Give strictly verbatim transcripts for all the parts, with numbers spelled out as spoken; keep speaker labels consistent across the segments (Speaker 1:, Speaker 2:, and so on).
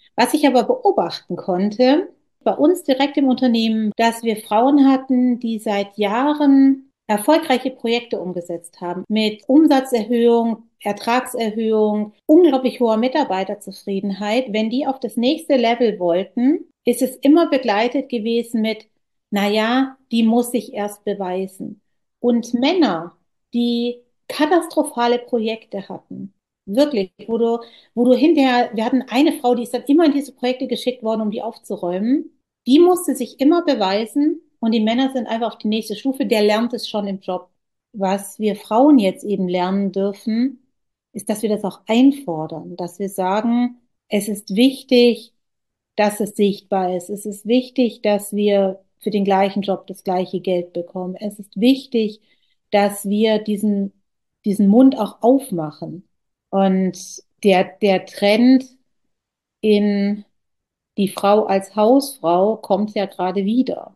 Speaker 1: Was ich aber beobachten konnte, bei uns direkt im Unternehmen, dass wir Frauen hatten, die seit Jahren erfolgreiche Projekte umgesetzt haben mit Umsatzerhöhung, Ertragserhöhung, unglaublich hoher Mitarbeiterzufriedenheit. Wenn die auf das nächste Level wollten, ist es immer begleitet gewesen mit, na ja, die muss sich erst beweisen. Und Männer, die katastrophale Projekte hatten, wirklich, wo du, wo du hinterher, wir hatten eine Frau, die ist dann immer in diese Projekte geschickt worden, um die aufzuräumen. Die musste sich immer beweisen und die Männer sind einfach auf die nächste Stufe, der lernt es schon im Job. Was wir Frauen jetzt eben lernen dürfen, ist, dass wir das auch einfordern, dass wir sagen, es ist wichtig, dass es sichtbar ist. Es ist wichtig, dass wir für den gleichen Job das gleiche Geld bekommen. Es ist wichtig, dass wir diesen, diesen Mund auch aufmachen. Und der, der Trend in die Frau als Hausfrau kommt ja gerade wieder.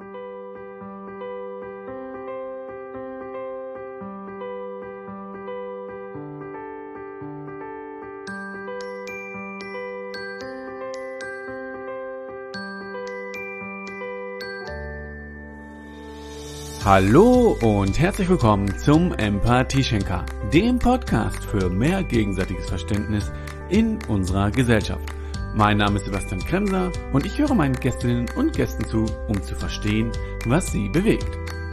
Speaker 2: Hallo und herzlich willkommen zum Empathieschenker, dem Podcast für mehr gegenseitiges Verständnis in unserer Gesellschaft. Mein Name ist Sebastian Kremser und ich höre meinen Gästinnen und Gästen zu, um zu verstehen, was sie bewegt.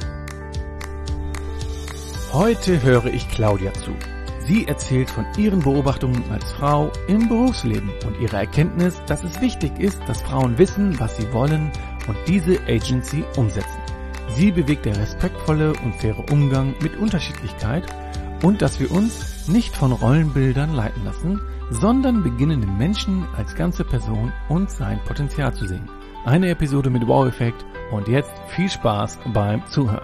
Speaker 2: Heute höre ich Claudia zu. Sie erzählt von ihren Beobachtungen als Frau im Berufsleben und ihrer Erkenntnis, dass es wichtig ist, dass Frauen wissen, was sie wollen und diese Agency umsetzen. Sie bewegt der respektvolle und faire Umgang mit Unterschiedlichkeit und dass wir uns nicht von Rollenbildern leiten lassen, sondern beginnen den Menschen als ganze Person und sein Potenzial zu sehen. Eine Episode mit Wow-Effekt und jetzt viel Spaß beim Zuhören.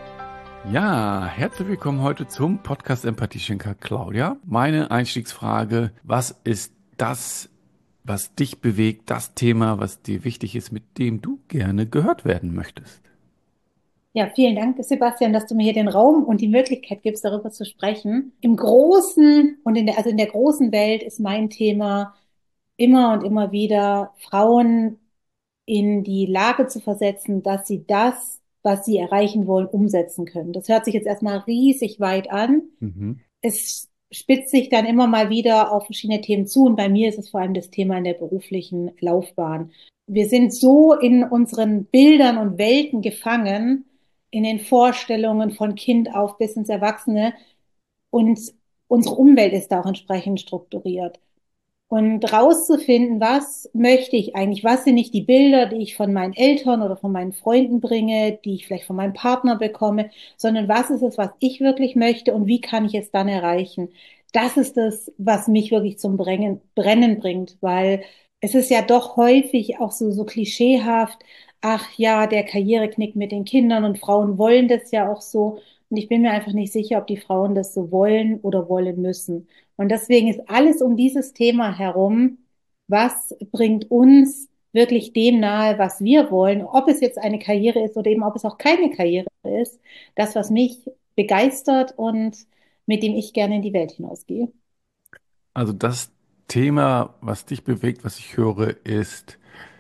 Speaker 2: Ja, herzlich willkommen heute zum Podcast Empathieschenker Claudia. Meine Einstiegsfrage: Was ist das, was dich bewegt, das Thema, was dir wichtig ist, mit dem du gerne gehört werden möchtest?
Speaker 1: Ja, vielen Dank, Sebastian, dass du mir hier den Raum und die Möglichkeit gibst, darüber zu sprechen. Im Großen und in der, also in der großen Welt ist mein Thema immer und immer wieder, Frauen in die Lage zu versetzen, dass sie das, was sie erreichen wollen, umsetzen können. Das hört sich jetzt erstmal riesig weit an.
Speaker 2: Mhm.
Speaker 1: Es spitzt sich dann immer mal wieder auf verschiedene Themen zu und bei mir ist es vor allem das Thema in der beruflichen Laufbahn. Wir sind so in unseren Bildern und Welten gefangen, in den Vorstellungen von Kind auf bis ins Erwachsene, und unsere Umwelt ist da auch entsprechend strukturiert. Und rauszufinden, was möchte ich eigentlich, was sind nicht die Bilder, die ich von meinen Eltern oder von meinen Freunden bringe, die ich vielleicht von meinem Partner bekomme, sondern was ist es, was ich wirklich möchte und wie kann ich es dann erreichen? Das ist das, was mich wirklich zum Brennen, Brennen bringt, weil es ist ja doch häufig auch so, so klischeehaft, ach ja, der Karriereknick mit den Kindern, und Frauen wollen das ja auch so. Und ich bin mir einfach nicht sicher, ob die Frauen das so wollen oder wollen müssen. Und deswegen ist alles um dieses Thema herum, was bringt uns wirklich dem nahe, was wir wollen, ob es jetzt eine Karriere ist oder eben ob es auch keine Karriere ist, das, was mich begeistert und mit dem ich gerne in die Welt hinausgehe.
Speaker 2: Also das Thema, was dich bewegt, was ich höre, ist: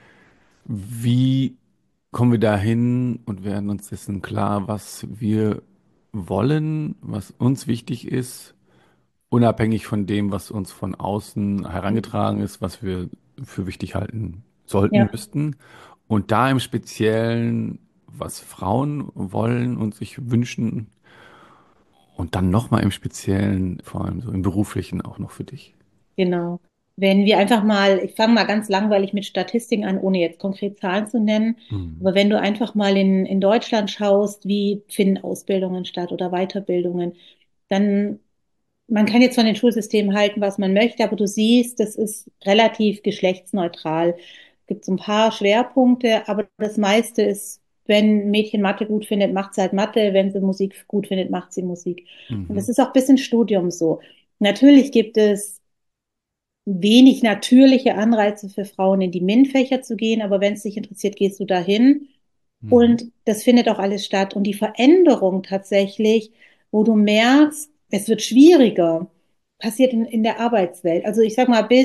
Speaker 2: Wie kommen wir dahin und werden uns dessen klar, was wir wollen, was uns wichtig ist, unabhängig von dem, was uns von außen herangetragen ist, was wir für wichtig halten sollten,
Speaker 1: Ja,
Speaker 2: müssten. Und da im Speziellen, was Frauen wollen und sich wünschen, und dann nochmal im Speziellen, vor allem so im Beruflichen auch noch für dich.
Speaker 1: genau. Wenn wir einfach mal, ich fange mal ganz langweilig mit Statistiken an, ohne jetzt konkret Zahlen zu nennen,
Speaker 2: Mhm.
Speaker 1: aber wenn du einfach mal in, in Deutschland schaust, wie finden Ausbildungen statt oder Weiterbildungen, dann man kann jetzt von den Schulsystemen halten, was man möchte, aber du siehst, das ist relativ geschlechtsneutral. Es gibt so ein paar Schwerpunkte, aber das meiste ist, wenn ein Mädchen Mathe gut findet, macht sie halt Mathe, wenn sie Musik gut findet, macht sie Musik. Und das
Speaker 2: Mhm.
Speaker 1: ist auch bis ins Studium so. Natürlich gibt es wenig natürliche Anreize für Frauen, in die MINT-Fächer zu gehen, aber wenn es dich interessiert, gehst du dahin.
Speaker 2: Mhm.
Speaker 1: Und das findet auch alles statt. Und die Veränderung tatsächlich, wo du merkst, es wird schwieriger, passiert in, in der Arbeitswelt. Also ich sag mal, bis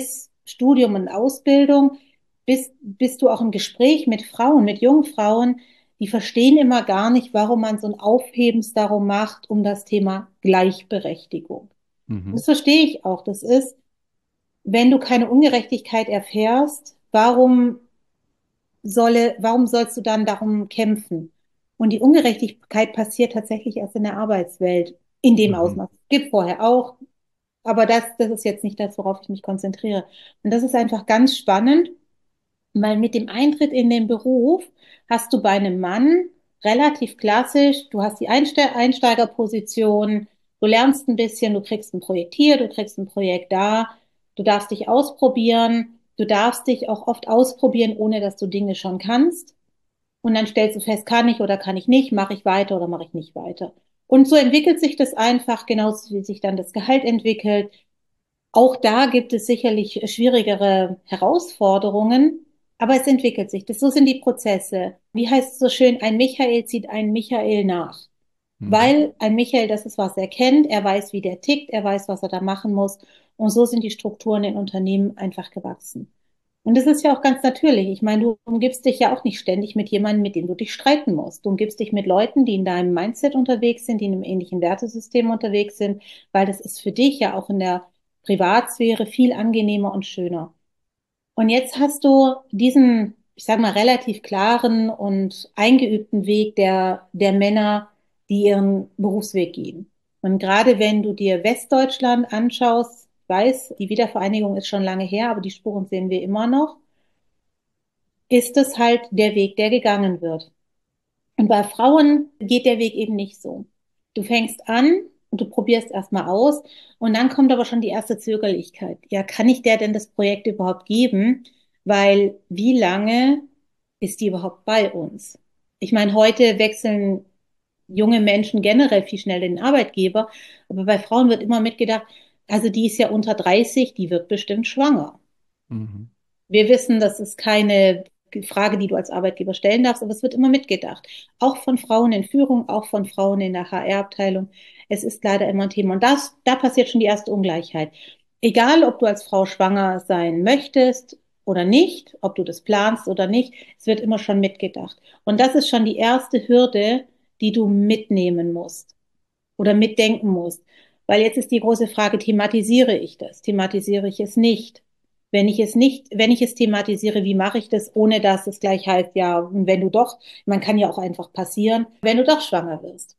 Speaker 1: Studium und Ausbildung bist, bist du auch im Gespräch mit Frauen, mit jungen Frauen, die verstehen immer gar nicht, warum man so ein Aufhebens darum macht, um das Thema Gleichberechtigung.
Speaker 2: Mhm.
Speaker 1: Das verstehe ich auch. Das ist, wenn du keine Ungerechtigkeit erfährst, warum solle, warum sollst du dann darum kämpfen? Und die Ungerechtigkeit passiert tatsächlich erst in der Arbeitswelt in dem
Speaker 2: Mhm.
Speaker 1: Ausmaß. Es gibt vorher auch, aber das, das ist jetzt nicht das, worauf ich mich konzentriere. Und das ist einfach ganz spannend, weil mit dem Eintritt in den Beruf hast du bei einem Mann relativ klassisch, du hast die Einste Einsteigerposition, du lernst ein bisschen, du kriegst ein Projekt hier, du kriegst ein Projekt da, du darfst dich ausprobieren, du darfst dich auch oft ausprobieren, ohne dass du Dinge schon kannst. Und dann stellst du fest, kann ich oder kann ich nicht, mache ich weiter oder mache ich nicht weiter. Und so entwickelt sich das einfach, genauso wie sich dann das Gehalt entwickelt. Auch da gibt es sicherlich schwierigere Herausforderungen, aber es entwickelt sich. Das, so sind die Prozesse. Wie heißt es so schön, ein Michael zieht einen Michael nach.
Speaker 2: Mhm.
Speaker 1: Weil ein Michael, das ist, was er kennt, er weiß, wie der tickt, er weiß, was er da machen muss. Und so sind die Strukturen in Unternehmen einfach gewachsen. Und das ist ja auch ganz natürlich. Ich meine, du umgibst dich ja auch nicht ständig mit jemandem, mit dem du dich streiten musst. Du umgibst dich mit Leuten, die in deinem Mindset unterwegs sind, die in einem ähnlichen Wertesystem unterwegs sind, weil das ist für dich ja auch in der Privatsphäre viel angenehmer und schöner. Und jetzt hast du diesen, ich sag mal, relativ klaren und eingeübten Weg der, der Männer, die ihren Berufsweg gehen. Und gerade wenn du dir Westdeutschland anschaust, ich weiß, die Wiedervereinigung ist schon lange her, aber die Spuren sehen wir immer noch, ist es halt der Weg, der gegangen wird. Und bei Frauen geht der Weg eben nicht so. Du fängst an und du probierst erstmal aus und dann kommt aber schon die erste Zögerlichkeit. Ja, kann ich der denn das Projekt überhaupt geben? Weil wie lange ist die überhaupt bei uns? Ich meine, heute wechseln junge Menschen generell viel schneller den Arbeitgeber, aber bei Frauen wird immer mitgedacht, also die ist ja unter dreißig, die wird bestimmt schwanger.
Speaker 2: Mhm.
Speaker 1: Wir wissen, das ist keine Frage, die du als Arbeitgeber stellen darfst, aber es wird immer mitgedacht. Auch von Frauen in Führung, auch von Frauen in der H R-Abteilung. Es ist leider immer ein Thema. Und das, da passiert schon die erste Ungleichheit. Egal, ob du als Frau schwanger sein möchtest oder nicht, ob du das planst oder nicht, es wird immer schon mitgedacht. Und das ist schon die erste Hürde, die du mitnehmen musst oder mitdenken musst. Weil jetzt ist die große Frage, thematisiere ich das? Thematisiere ich es nicht? Wenn ich es nicht, wenn ich es thematisiere, wie mache ich das, ohne dass es gleich heißt, ja, und wenn du doch, man kann ja auch einfach passieren, wenn du doch schwanger wirst.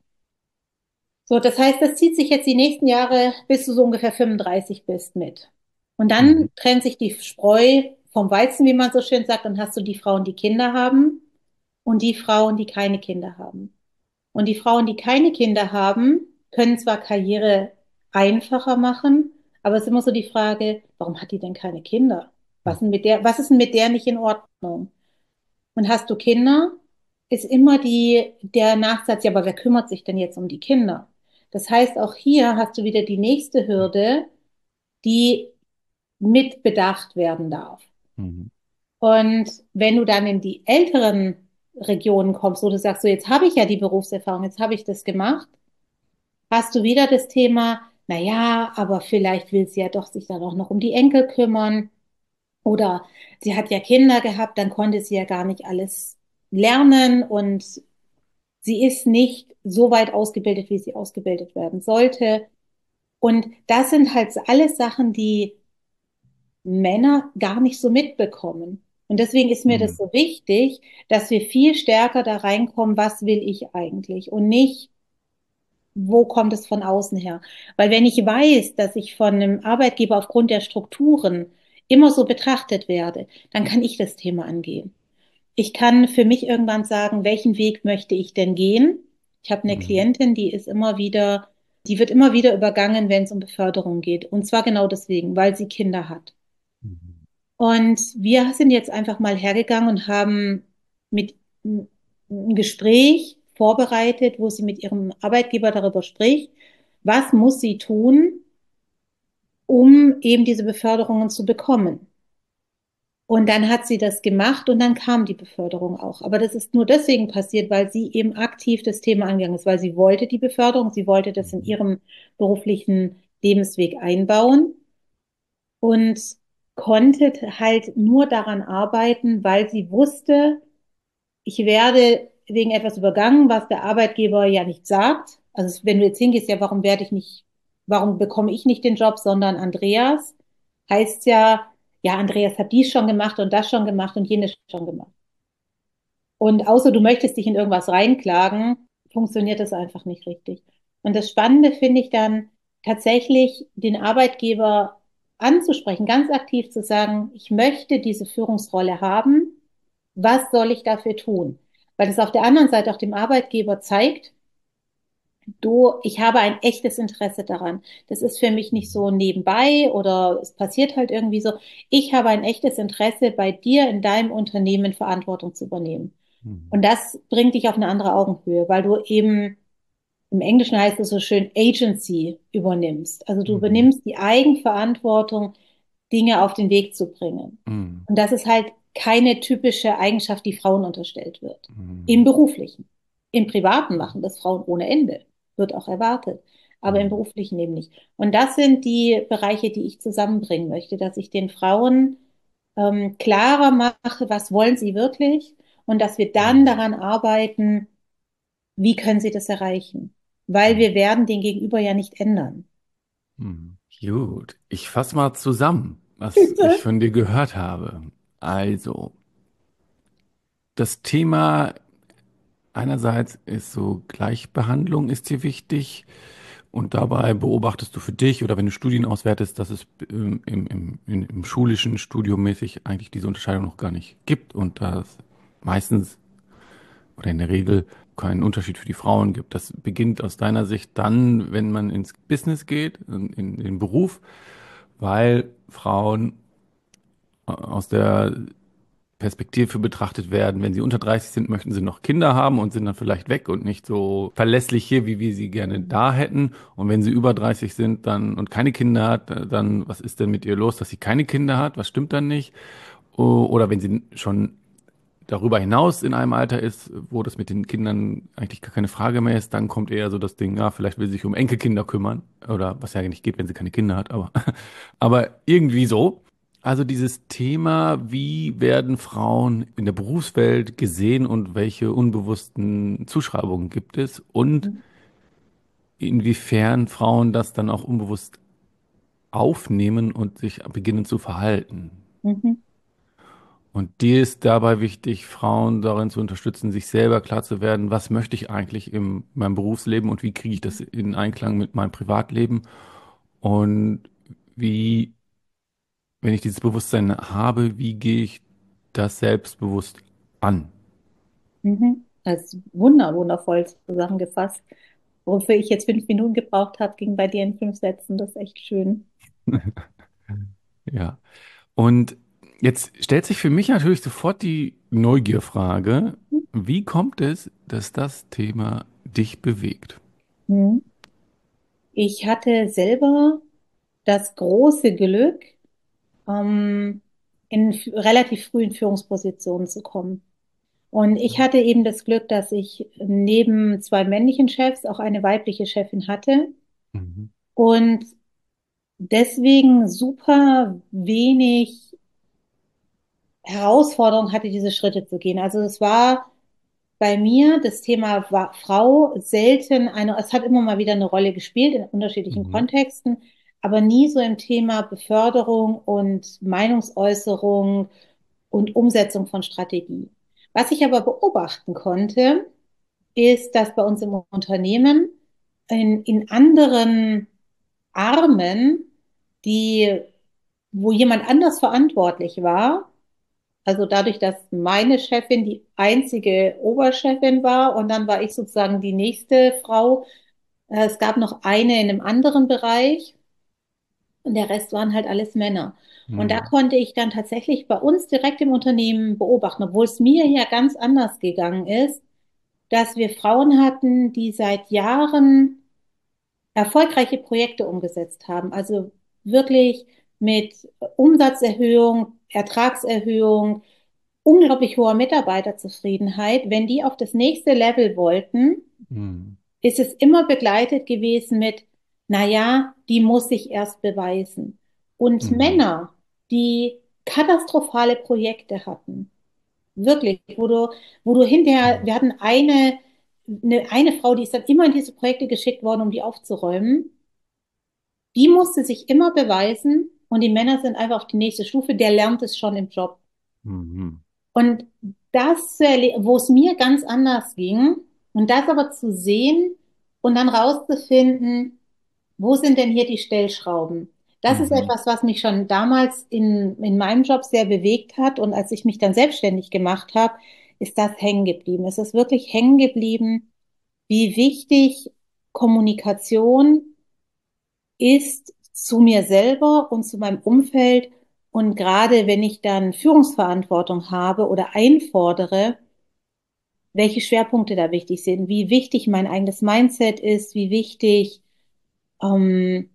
Speaker 1: So, das heißt, das zieht sich jetzt die nächsten Jahre, bis du so ungefähr fünfunddreißig bist mit. Und
Speaker 2: Mhm.
Speaker 1: dann trennt sich die Spreu vom Weizen, wie man so schön sagt, dann hast du die Frauen, die Kinder haben und die Frauen, die keine Kinder haben. Und die Frauen, die keine Kinder haben, können zwar Karriere einfacher machen, aber es ist immer so die Frage, warum hat die denn keine Kinder? Was, denn mit der, was ist denn mit der nicht in Ordnung? Und hast du Kinder, ist immer die, der Nachsatz, ja, aber wer kümmert sich denn jetzt um die Kinder? Das heißt, auch hier hast du wieder die nächste Hürde, die mit bedacht werden darf.
Speaker 2: Mhm.
Speaker 1: Und wenn du dann in die älteren Regionen kommst, wo du sagst, so jetzt habe ich ja die Berufserfahrung, jetzt habe ich das gemacht, hast du wieder das Thema, na ja, aber vielleicht will sie ja doch sich dann auch noch um die Enkel kümmern oder sie hat ja Kinder gehabt, dann konnte sie ja gar nicht alles lernen und sie ist nicht so weit ausgebildet, wie sie ausgebildet werden sollte. Und das sind halt alles Sachen, die Männer gar nicht so mitbekommen. Und deswegen ist mir das
Speaker 2: Mhm.
Speaker 1: so wichtig, dass wir viel stärker da reinkommen, was will ich eigentlich und nicht, wo kommt es von außen her? Weil wenn ich weiß, dass ich von einem Arbeitgeber aufgrund der Strukturen immer so betrachtet werde, dann kann ich das Thema angehen. Ich kann für mich irgendwann sagen, welchen Weg möchte ich denn gehen? Ich habe eine
Speaker 2: Mhm.
Speaker 1: Klientin, die ist immer wieder, die wird immer wieder übergangen, wenn es um Beförderung geht. Und zwar genau deswegen, weil sie Kinder hat.
Speaker 2: Mhm.
Speaker 1: Und wir sind jetzt einfach mal hergegangen und haben mit ein Gespräch vorbereitet, wo sie mit ihrem Arbeitgeber darüber spricht, was muss sie tun, um eben diese Beförderungen zu bekommen. Und dann hat sie das gemacht und dann kam die Beförderung auch. Aber das ist nur deswegen passiert, weil sie eben aktiv das Thema angegangen ist, weil sie wollte die Beförderung, sie wollte das in
Speaker 2: Mhm.
Speaker 1: ihrem beruflichen Lebensweg einbauen. Und konnte halt nur daran arbeiten, weil sie wusste, ich werde wegen etwas übergangen, was der Arbeitgeber ja nicht sagt. Also wenn du jetzt hingehst, ja, warum werde ich nicht, warum bekomme ich nicht den Job, sondern Andreas, heißt ja, ja, Andreas hat dies schon gemacht und das schon gemacht und jenes schon gemacht. Und außer du möchtest dich in irgendwas reinklagen, funktioniert das einfach nicht richtig. Und das Spannende finde ich dann tatsächlich, den Arbeitgeber anzusprechen, ganz aktiv zu sagen, ich möchte diese Führungsrolle haben. Was soll ich dafür tun? Weil es auf der anderen Seite auch dem Arbeitgeber zeigt, du, ich habe ein echtes Interesse daran. Das ist für mich nicht so nebenbei oder es passiert halt irgendwie so. Ich habe ein echtes Interesse, bei dir in deinem Unternehmen Verantwortung zu übernehmen.
Speaker 2: Mhm.
Speaker 1: Und das bringt dich auf eine andere Augenhöhe, weil du eben, im Englischen heißt es so schön, Agency übernimmst. Also du
Speaker 2: Mhm.
Speaker 1: übernimmst die Eigenverantwortung, Dinge auf den Weg zu bringen.
Speaker 2: Mhm.
Speaker 1: Und das ist halt keine typische Eigenschaft, die Frauen unterstellt wird. Im
Speaker 2: Mhm.
Speaker 1: Beruflichen. Im Privaten machen das Frauen ohne Ende. Wird auch erwartet. Aber im
Speaker 2: Mhm.
Speaker 1: Beruflichen eben nicht. Und das sind die Bereiche, die ich zusammenbringen möchte, dass ich den Frauen ähm, klarer mache, was wollen sie wirklich und dass wir dann
Speaker 2: Mhm.
Speaker 1: daran arbeiten, wie können sie das erreichen. Weil wir werden den Gegenüber ja nicht ändern.
Speaker 2: Mhm. Gut, ich fasse mal zusammen, was ich
Speaker 1: Bitte.
Speaker 2: von dir gehört habe. Also, das Thema einerseits ist so Gleichbehandlung ist dir wichtig und dabei beobachtest du für dich oder wenn du Studien auswertest, dass es ähm, im, im, im, im schulischen Studium mäßig eigentlich diese Unterscheidung noch gar nicht gibt und dass meistens oder in der Regel keinen Unterschied für die Frauen gibt. Das beginnt aus deiner Sicht dann, wenn man ins Business geht, in, in den Beruf, weil Frauen aus der Perspektive betrachtet werden. Wenn sie unter dreißig sind, möchten sie noch Kinder haben und sind dann vielleicht weg und nicht so verlässlich hier, wie wir sie gerne da hätten. Und wenn sie über dreißig sind dann und keine Kinder hat, dann was ist denn mit ihr los, dass sie keine Kinder hat? Was stimmt dann nicht? O- Oder wenn sie schon darüber hinaus in einem Alter ist, wo das mit den Kindern eigentlich gar keine Frage mehr ist, dann kommt eher so das Ding, ja, vielleicht will sie sich um Enkelkinder kümmern. Oder was ja nicht geht, wenn sie keine Kinder hat, aber, aber irgendwie so. Also dieses Thema, wie werden Frauen in der Berufswelt gesehen und welche unbewussten Zuschreibungen gibt es und inwiefern Frauen das dann auch unbewusst aufnehmen und sich beginnen zu verhalten.
Speaker 1: Mhm.
Speaker 2: Und dir ist dabei wichtig, Frauen darin zu unterstützen, sich selber klar zu werden, was möchte ich eigentlich in meinem Berufsleben und wie kriege ich das in Einklang mit meinem Privatleben und wie, wenn ich dieses Bewusstsein habe, wie gehe ich das selbstbewusst an?
Speaker 1: Mhm. Als wunder, wundervoll zusammengefasst. Wofür ich jetzt fünf Minuten gebraucht habe, ging bei dir in fünf Sätzen. Das ist echt schön.
Speaker 2: Ja. Und jetzt stellt sich für mich natürlich sofort die Neugierfrage, wie kommt es, dass das Thema dich bewegt?
Speaker 1: Mhm. Ich hatte selber das große Glück, ähm, in f- relativ frühen Führungspositionen zu kommen. Und ich hatte eben das Glück, dass ich neben zwei männlichen Chefs auch eine weibliche Chefin hatte
Speaker 2: Mhm.
Speaker 1: und deswegen super wenig Herausforderung hatte, diese Schritte zu gehen. Also es war bei mir das Thema war Frau selten eine, es hat immer mal wieder eine Rolle gespielt in unterschiedlichen
Speaker 2: Mhm.
Speaker 1: Kontexten, aber nie so im Thema Beförderung und Meinungsäußerung und Umsetzung von Strategie. Was ich aber beobachten konnte, ist, dass bei uns im Unternehmen in, in anderen Armen, die, wo jemand anders verantwortlich war, also dadurch, dass meine Chefin die einzige Oberchefin war und dann war ich sozusagen die nächste Frau. Äh, Es gab noch eine in einem anderen Bereich und der Rest waren halt alles Männer. Und da
Speaker 2: Mhm.
Speaker 1: konnte ich dann tatsächlich bei uns direkt im Unternehmen beobachten, obwohl es mir ja ganz anders gegangen ist, dass wir Frauen hatten, die seit Jahren erfolgreiche Projekte umgesetzt haben. Also wirklich mit Umsatzerhöhung, Ertragserhöhung, unglaublich hoher Mitarbeiterzufriedenheit. Wenn die auf das nächste Level wollten,
Speaker 2: Mhm.
Speaker 1: ist es immer begleitet gewesen mit, na ja, die muss sich erst beweisen. Und
Speaker 2: Mhm.
Speaker 1: Männer die katastrophale Projekte hatten. Wirklich, wo du, wo du hinterher,
Speaker 2: Mhm.
Speaker 1: wir hatten eine, eine, eine Frau, die ist dann immer in diese Projekte geschickt worden, um die aufzuräumen. Die musste sich immer beweisen und die Männer sind einfach auf die nächste Stufe, der lernt es schon im Job.
Speaker 2: Mhm.
Speaker 1: Und das, zu erle- wo es mir ganz anders ging, und das aber zu sehen und dann rauszufinden, wo sind denn hier die Stellschrauben? Das ist
Speaker 2: Mhm.
Speaker 1: etwas, was mich schon damals in, in meinem Job sehr bewegt hat. Und als ich mich dann selbstständig gemacht habe, ist das hängen geblieben. Es ist wirklich hängen geblieben, wie wichtig Kommunikation ist zu mir selber und zu meinem Umfeld. Und gerade wenn ich dann Führungsverantwortung habe oder einfordere, welche Schwerpunkte da wichtig sind, wie wichtig mein eigenes Mindset ist, wie wichtig ähm,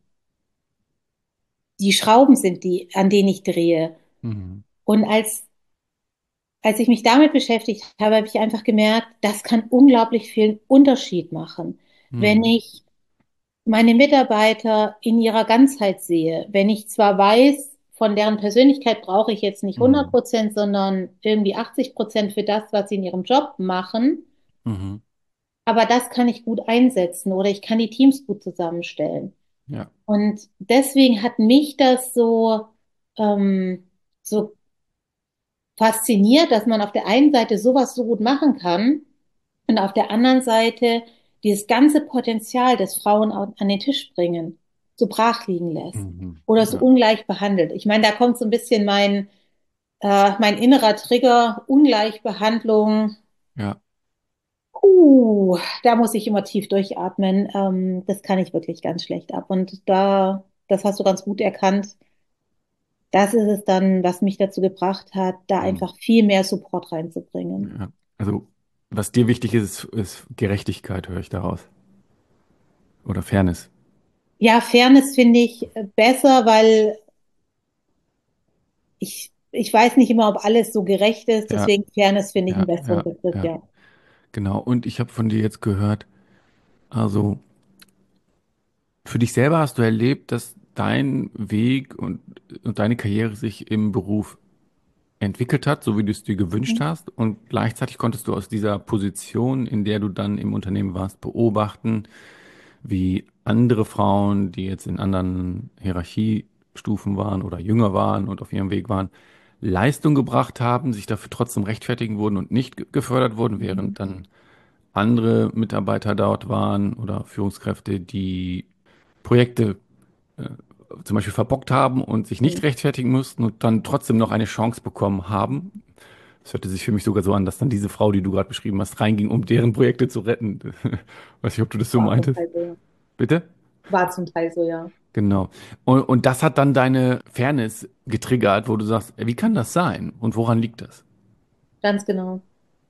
Speaker 1: die Schrauben sind, die, an denen ich drehe.
Speaker 2: Mhm.
Speaker 1: Und als, als ich mich damit beschäftigt habe, habe ich einfach gemerkt, das kann unglaublich viel Unterschied machen. Wenn
Speaker 2: Mhm.
Speaker 1: ich meine Mitarbeiter in ihrer Ganzheit sehe, wenn ich zwar weiß, von deren Persönlichkeit brauche ich jetzt nicht hundert
Speaker 2: Mhm.
Speaker 1: Prozent, sondern irgendwie achtzig Prozent für das, was sie in ihrem Job machen,
Speaker 2: Mhm.
Speaker 1: aber das kann ich gut einsetzen oder ich kann die Teams gut zusammenstellen.
Speaker 2: Ja.
Speaker 1: Und deswegen hat mich das so, ähm, so fasziniert, dass man auf der einen Seite sowas so gut machen kann und auf der anderen Seite dieses ganze Potenzial, das Frauen an den Tisch bringen, so brach liegen lässt
Speaker 2: Mhm.
Speaker 1: oder so
Speaker 2: Ja.
Speaker 1: ungleich behandelt. Ich meine, da kommt so ein bisschen mein, äh, mein innerer Trigger, Ungleichbehandlung.
Speaker 2: Ja.
Speaker 1: Uh, da muss ich immer tief durchatmen. Ähm, das kann ich wirklich ganz schlecht ab. Und da, das hast du ganz gut erkannt. Das ist es dann, was mich dazu gebracht hat, da
Speaker 2: Mhm.
Speaker 1: einfach viel mehr Support reinzubringen.
Speaker 2: Ja. Also, was dir wichtig ist, ist Gerechtigkeit, höre ich daraus. Oder Fairness.
Speaker 1: Ja, Fairness finde ich äh, besser, weil ich, ich weiß nicht immer, ob alles so gerecht ist.
Speaker 2: Ja,
Speaker 1: Deswegen Fairness finde ich einen
Speaker 2: ja,
Speaker 1: besseren
Speaker 2: ja,
Speaker 1: Begriff,
Speaker 2: ja.
Speaker 1: ja.
Speaker 2: Genau. Und ich habe von dir jetzt gehört, also für dich selber hast du erlebt, dass dein Weg und, und deine Karriere sich im Beruf entwickelt hat, so wie du es dir gewünscht
Speaker 1: Mhm.
Speaker 2: hast. Und gleichzeitig konntest du aus dieser Position, in der du dann im Unternehmen warst, beobachten, wie andere Frauen, die jetzt in anderen Hierarchiestufen waren oder jünger waren und auf ihrem Weg waren, Leistung gebracht haben, sich dafür trotzdem rechtfertigen wurden und nicht ge- gefördert wurden,
Speaker 1: Mhm.
Speaker 2: während dann andere Mitarbeiter dort waren oder Führungskräfte, die Projekte äh, zum Beispiel verbockt haben und sich nicht rechtfertigen mussten und dann trotzdem noch eine Chance bekommen haben. Es hörte sich für mich sogar so an, dass dann diese Frau, die du gerade beschrieben hast, reinging, um deren Projekte zu retten. Weiß nicht, ob du das so
Speaker 1: War zum
Speaker 2: meintest.
Speaker 1: Teil so, ja.
Speaker 2: Bitte?
Speaker 1: War zum Teil so, ja.
Speaker 2: Genau. Und, und das hat dann deine Fairness getriggert, wo du sagst, ey, wie kann das sein? Und woran liegt das?
Speaker 1: Ganz genau.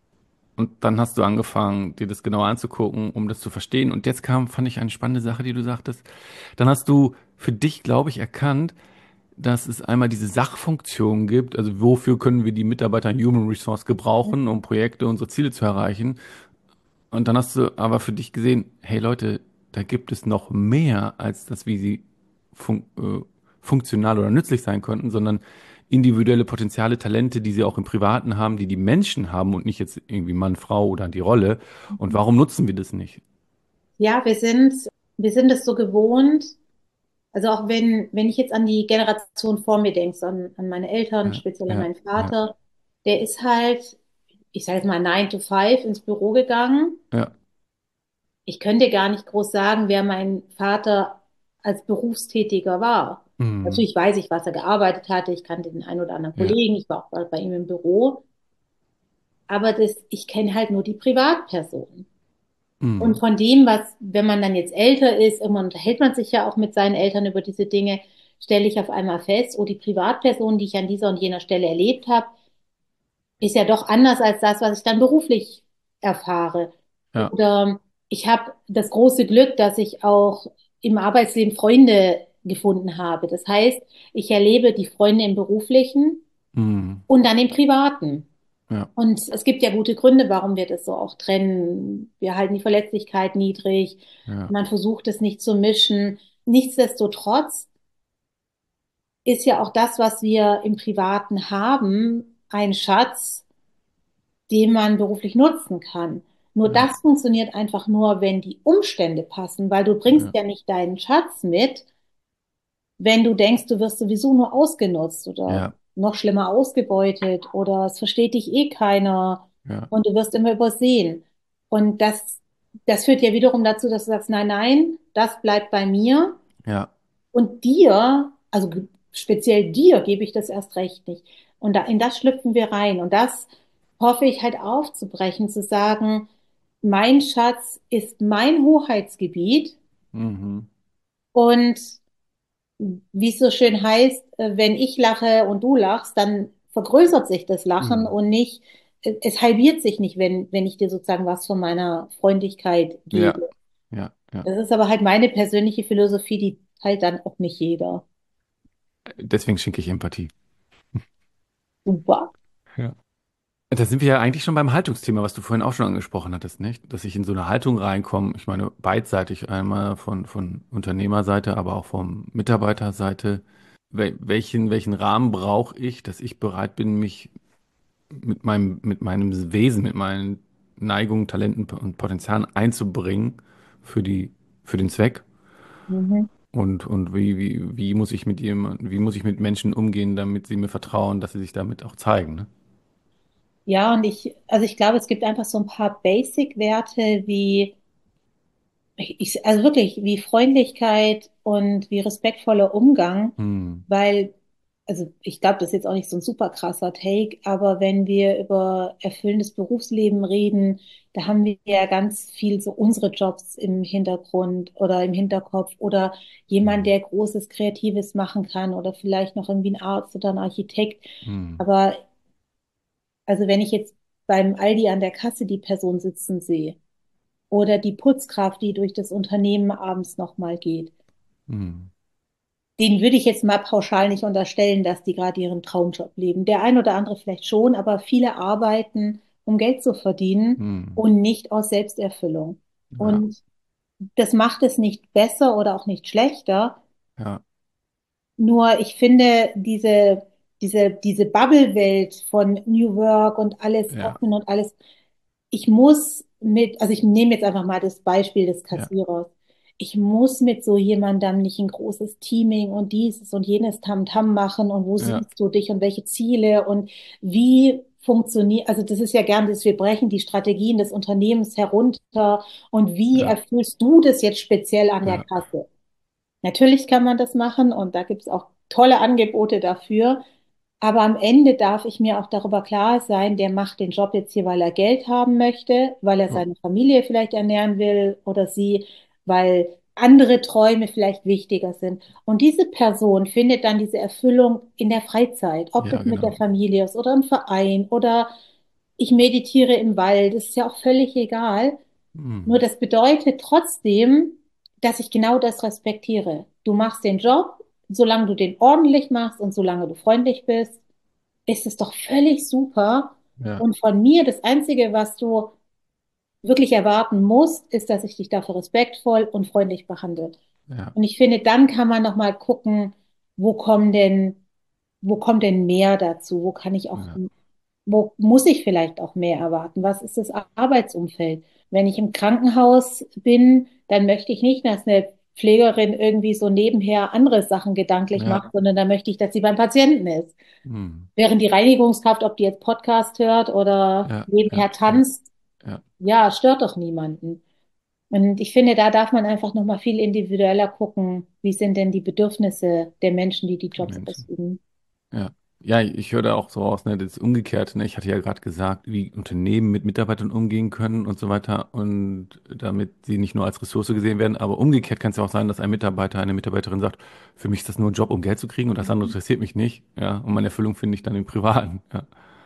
Speaker 2: Und dann hast du angefangen, dir das genauer anzugucken, um das zu verstehen. Und jetzt kam, fand ich, eine spannende Sache, die du sagtest. Dann hast du für dich, glaube ich, erkannt, dass es einmal diese Sachfunktion gibt, also wofür können wir die Mitarbeiter in Human Resource gebrauchen, um Projekte, unsere Ziele zu erreichen. Und dann hast du aber für dich gesehen, hey Leute, da gibt es noch mehr als das, wie sie fun äh, funktional oder nützlich sein könnten, sondern individuelle Potenziale, Talente, die sie auch im Privaten haben, die die Menschen haben und nicht jetzt irgendwie Mann, Frau oder die Rolle. Und warum nutzen wir das nicht?
Speaker 1: Ja, wir sind, wir sind es so gewohnt. Also auch wenn, wenn ich jetzt an die Generation vor mir denke, so an, an meine Eltern,
Speaker 2: Ja,
Speaker 1: speziell an
Speaker 2: ja,
Speaker 1: meinen
Speaker 2: ja,
Speaker 1: Vater, der ist halt, ich sage jetzt mal nine to five ins Büro gegangen.
Speaker 2: ja.
Speaker 1: Ich könnte gar nicht groß sagen, wer mein Vater als Berufstätiger war.
Speaker 2: Mhm.
Speaker 1: Natürlich weiß ich, was er gearbeitet hatte. Ich kannte den einen oder anderen
Speaker 2: Ja.
Speaker 1: Kollegen. Ich war auch bei, bei ihm im Büro. Aber das, ich kenne halt nur die Privatperson. Und
Speaker 2: Mhm.
Speaker 1: von dem, was, wenn man dann jetzt älter ist, irgendwann unterhält man sich ja auch mit seinen Eltern über diese Dinge, stelle ich auf einmal fest, oh, die Privatperson, die ich an dieser und jener Stelle erlebt habe, ist ja doch anders als das, was ich dann beruflich erfahre.
Speaker 2: Ja.
Speaker 1: Oder ich habe das große Glück, dass ich auch im Arbeitsleben Freunde gefunden habe. Das heißt, ich erlebe die Freunde im beruflichen
Speaker 2: Mhm.
Speaker 1: und dann im privaten.
Speaker 2: Ja.
Speaker 1: Und es gibt ja gute Gründe, warum wir das so auch trennen. Wir halten die Verletzlichkeit niedrig.
Speaker 2: Ja.
Speaker 1: Man versucht es nicht zu mischen. Nichtsdestotrotz ist ja auch das, was wir im Privaten haben, ein Schatz, den man beruflich nutzen kann. Nur
Speaker 2: Ja,
Speaker 1: das funktioniert einfach nur, wenn die Umstände passen, weil du bringst
Speaker 2: ja,
Speaker 1: ja nicht deinen Schatz mit, wenn du denkst, du wirst sowieso nur ausgenutzt oder
Speaker 2: ja,
Speaker 1: noch schlimmer ausgebeutet oder es versteht dich eh keiner
Speaker 2: ja,
Speaker 1: und du wirst immer übersehen. Und das, das führt ja wiederum dazu, dass du sagst, nein, nein, das bleibt bei mir
Speaker 2: ja.
Speaker 1: und dir, also ge- speziell dir, gebe ich das erst recht nicht. Und da, in das schlüpfen wir rein. Und das hoffe ich halt aufzubrechen, zu sagen, mein Schatz ist mein Hoheitsgebiet
Speaker 2: Mhm.
Speaker 1: und wie es so schön heißt, äh, wenn ich lache und du lachst, dann vergrößert sich das Lachen
Speaker 2: Mhm.
Speaker 1: und nicht, äh, es halbiert sich nicht, wenn, wenn ich dir sozusagen was von meiner Freundlichkeit
Speaker 2: Ja,
Speaker 1: gebe.
Speaker 2: ja, ja.
Speaker 1: Das ist aber halt meine persönliche Philosophie, die teilt dann auch nicht jeder.
Speaker 2: Deswegen schenke ich Empathie.
Speaker 1: Super.
Speaker 2: Ja. Da sind wir ja eigentlich schon beim Haltungsthema, was du vorhin auch schon angesprochen hattest, nicht? Dass ich in so eine Haltung reinkomme, ich meine, beidseitig, einmal von, von Unternehmerseite, aber auch von Mitarbeiterseite. Wel welchen, welchen Rahmen brauche ich, dass ich bereit bin, mich mit meinem, mit meinem Wesen, mit meinen Neigungen, Talenten und Potenzialen einzubringen für die, für den Zweck?
Speaker 1: Mhm.
Speaker 2: Und, und wie, wie, wie muss ich mit jemand, wie muss ich mit Menschen umgehen, damit sie mir vertrauen, dass sie sich damit auch zeigen, ne?
Speaker 1: Ja, und ich, also ich glaube, es gibt einfach so ein paar Basic-Werte wie, ich, also wirklich, wie Freundlichkeit und wie respektvoller Umgang,
Speaker 2: Hm,
Speaker 1: weil, also ich glaube, das ist jetzt auch nicht so ein super krasser Take, aber wenn wir über erfüllendes Berufsleben reden, da haben wir ja ganz viel so unsere Jobs im Hintergrund oder im Hinterkopf oder jemand,
Speaker 2: hm,
Speaker 1: der Großes Kreatives machen kann oder vielleicht noch irgendwie ein Arzt oder ein Architekt.
Speaker 2: hm,
Speaker 1: Aber also wenn ich jetzt beim Aldi an der Kasse die Person sitzen sehe oder die Putzkraft, die durch das Unternehmen abends nochmal geht,
Speaker 2: hm,
Speaker 1: den würde ich jetzt mal pauschal nicht unterstellen, dass die gerade ihren Traumjob leben. Der ein oder andere vielleicht schon, aber viele arbeiten, um Geld zu verdienen
Speaker 2: hm.
Speaker 1: und nicht aus Selbsterfüllung.
Speaker 2: Ja,
Speaker 1: Und das macht es nicht besser oder auch nicht schlechter.
Speaker 2: ja,
Speaker 1: Nur ich finde diese, diese, diese Bubble-Welt von New Work und alles
Speaker 2: ja,
Speaker 1: offen und alles, ich muss mit, also ich nehme jetzt einfach mal das Beispiel des
Speaker 2: ja,
Speaker 1: Kassierers. Ich muss mit so jemandem nicht ein großes Teaming und dieses und jenes Tamtam machen und wo
Speaker 2: ja,
Speaker 1: siehst du dich und welche Ziele und wie funktioniert, also das ist ja gern, dass wir brechen die Strategien des Unternehmens herunter und wie
Speaker 2: ja,
Speaker 1: erfüllst du das jetzt speziell an der
Speaker 2: ja,
Speaker 1: Kasse? Natürlich kann man das machen und da gibt es auch tolle Angebote dafür. Aber am Ende darf ich mir auch darüber klar sein, der macht den Job jetzt hier, weil er Geld haben möchte, weil er
Speaker 2: ja,
Speaker 1: seine Familie vielleicht ernähren will oder sie, weil andere Träume vielleicht wichtiger sind. Und diese Person findet dann diese Erfüllung in der Freizeit, ob
Speaker 2: ja,
Speaker 1: das mit der
Speaker 2: genau.
Speaker 1: Familie ist oder im Verein oder ich meditiere im Wald, das ist ja auch völlig egal. Nur
Speaker 2: Hm,
Speaker 1: das bedeutet trotzdem, dass ich genau das respektiere. Du machst den Job, solange du den ordentlich machst und solange du freundlich bist, ist es doch völlig super.
Speaker 2: ja,
Speaker 1: Und von mir, das Einzige, was du wirklich erwarten musst, ist, dass ich dich dafür respektvoll und freundlich behandle.
Speaker 2: ja,
Speaker 1: Und ich finde, dann kann man noch mal gucken, wo kommen denn, wo kommt denn mehr dazu? Wo kann ich auch
Speaker 2: ja,
Speaker 1: wo muss ich vielleicht auch mehr erwarten? Was ist das Arbeitsumfeld? Wenn ich im Krankenhaus bin, dann möchte ich nicht, dass eine Pflegerin irgendwie so nebenher andere Sachen gedanklich
Speaker 2: ja,
Speaker 1: macht, sondern da möchte ich, dass sie beim Patienten ist.
Speaker 2: hm,
Speaker 1: Während die Reinigungskraft, ob die jetzt Podcast hört oder
Speaker 2: ja, ja,
Speaker 1: nebenher
Speaker 2: ja,
Speaker 1: tanzt,
Speaker 2: ja,
Speaker 1: ja, stört doch niemanden. Und ich finde, da darf man einfach noch mal viel individueller gucken, wie sind denn die Bedürfnisse der Menschen, die die
Speaker 2: die
Speaker 1: Jobs
Speaker 2: Menschen.
Speaker 1: ausüben.
Speaker 2: Ja. Ja, ich höre da auch so raus, ne, das Umgekehrte, ne? Ich hatte ja gerade gesagt, wie Unternehmen mit Mitarbeitern umgehen können und so weiter und damit sie nicht nur als Ressource gesehen werden, aber umgekehrt kann es ja auch sein, dass ein Mitarbeiter, eine Mitarbeiterin sagt, für mich ist das nur ein Job, um Geld zu kriegen und das andere interessiert mich nicht, ja, und meine Erfüllung finde ich dann im Privaten, ja,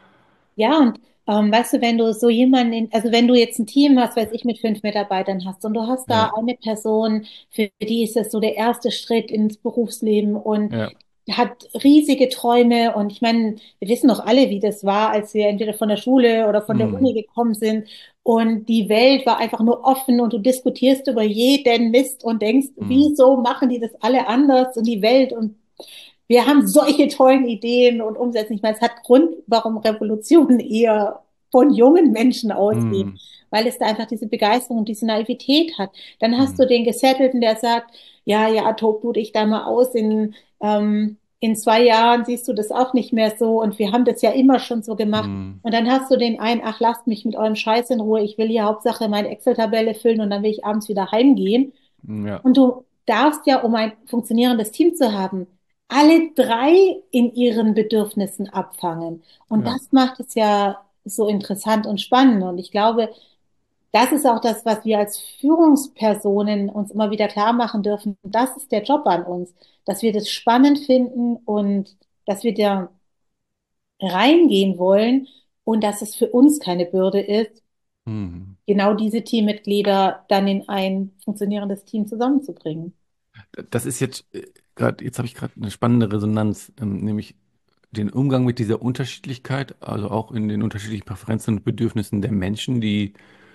Speaker 1: Ja, und ähm, weißt du, wenn du so jemanden, in, also wenn du jetzt ein Team hast, weiß ich, mit fünf Mitarbeitern hast und du hast da
Speaker 2: ja,
Speaker 1: eine Person, für die ist das so der erste Schritt ins Berufsleben und
Speaker 2: ja,
Speaker 1: hat riesige Träume und ich meine, wir wissen doch alle, wie das war, als wir entweder von der Schule oder von der Uni
Speaker 2: mm,
Speaker 1: gekommen sind und die Welt war einfach nur offen und du diskutierst über jeden Mist und denkst,
Speaker 2: mm,
Speaker 1: wieso machen die das alle anders und die Welt und wir haben solche tollen Ideen und umsetzen. Ich meine, es hat Grund, warum Revolutionen eher von jungen Menschen ausgehen,
Speaker 2: Hm,
Speaker 1: weil es da einfach diese Begeisterung und diese Naivität hat. Dann hast du
Speaker 2: hm,
Speaker 1: den Gesettelten, der sagt, ja, ja, tob du dich da mal aus, in, ähm, in zwei Jahren siehst du das auch nicht mehr so und wir haben das ja immer schon so gemacht.
Speaker 2: hm,
Speaker 1: Und dann hast du den einen, ach, lasst mich mit eurem Scheiß in Ruhe, ich will hier Hauptsache meine Excel-Tabelle füllen und dann will ich abends wieder heimgehen.
Speaker 2: ja,
Speaker 1: Und du darfst ja, um ein funktionierendes Team zu haben, alle drei in ihren Bedürfnissen abfangen. Und
Speaker 2: ja.
Speaker 1: das macht es ja so interessant und spannend. Und ich glaube, das ist auch das, was wir als Führungspersonen uns immer wieder klar machen dürfen. Das ist der Job an uns, dass wir das spannend finden und dass wir da reingehen wollen und dass es für uns keine Bürde ist,
Speaker 2: Hm.
Speaker 1: genau diese Teammitglieder dann in ein funktionierendes Team zusammenzubringen.
Speaker 2: Das ist jetzt äh, gerade, jetzt habe ich gerade eine spannende Resonanz, ähm, nämlich den Umgang mit dieser Unterschiedlichkeit, also auch in den unterschiedlichen Präferenzen und Bedürfnissen der Menschen, die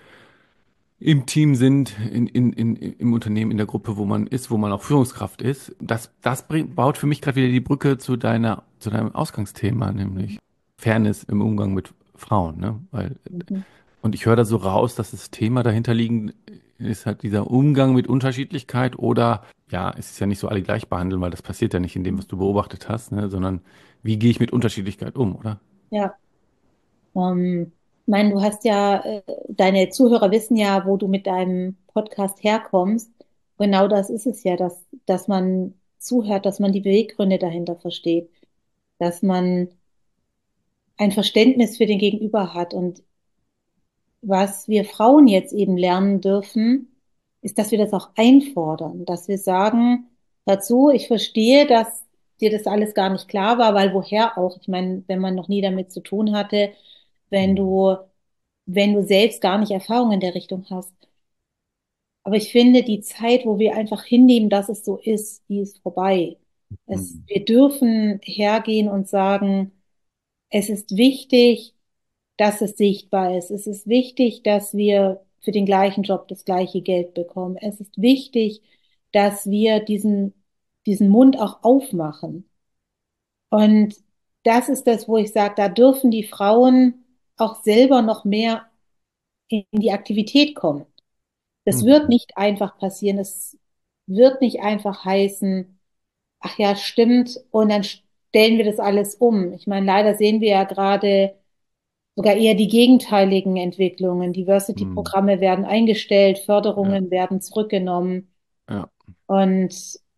Speaker 2: im Team sind, in, in, in, im Unternehmen, in der Gruppe, wo man ist, wo man auch Führungskraft ist. Das, das bringt, baut für mich gerade wieder die Brücke zu deiner, zu deinem Ausgangsthema, nämlich Fairness im Umgang mit Frauen, ne? Weil,
Speaker 1: Mhm.
Speaker 2: und ich höre da so raus, dass das Thema dahinter liegend ist halt dieser Umgang mit Unterschiedlichkeit oder, ja, es ist ja nicht so alle gleich behandeln, weil das passiert ja nicht in dem, was du beobachtet hast, ne? Sondern wie gehe ich mit Unterschiedlichkeit um, oder?
Speaker 1: Ja. Ähm, ich meine, du hast ja, äh, deine Zuhörer wissen ja, wo du mit deinem Podcast herkommst. Genau das ist es ja, dass, dass man zuhört, dass man die Beweggründe dahinter versteht, dass man ein Verständnis für den Gegenüber hat. Und was wir Frauen jetzt eben lernen dürfen, ist, dass wir das auch einfordern, dass wir sagen dazu, ich verstehe, dass dir das alles gar nicht klar war, weil woher auch? Ich meine, wenn man noch nie damit zu tun hatte, wenn
Speaker 2: Hm.
Speaker 1: du, wenn du selbst gar nicht Erfahrung in der Richtung hast. Aber ich finde, die Zeit, wo wir einfach hinnehmen, dass es so ist, die ist vorbei. Es,
Speaker 2: Hm.
Speaker 1: wir dürfen hergehen und sagen, es ist wichtig, dass es sichtbar ist. Es ist wichtig, dass wir für den gleichen Job das gleiche Geld bekommen. Es ist wichtig, dass wir diesen, diesen Mund auch aufmachen. Und das ist das, wo ich sage, da dürfen die Frauen auch selber noch mehr in die Aktivität kommen. Das wird
Speaker 2: Hm.
Speaker 1: nicht einfach passieren. Es wird nicht einfach heißen, ach ja, stimmt, und dann stellen wir das alles um. Ich meine, leider sehen wir ja gerade sogar eher die gegenteiligen Entwicklungen.
Speaker 2: Hm.
Speaker 1: Diversity-Programme werden eingestellt,
Speaker 2: Ja,
Speaker 1: Förderungen werden zurückgenommen
Speaker 2: ja.
Speaker 1: und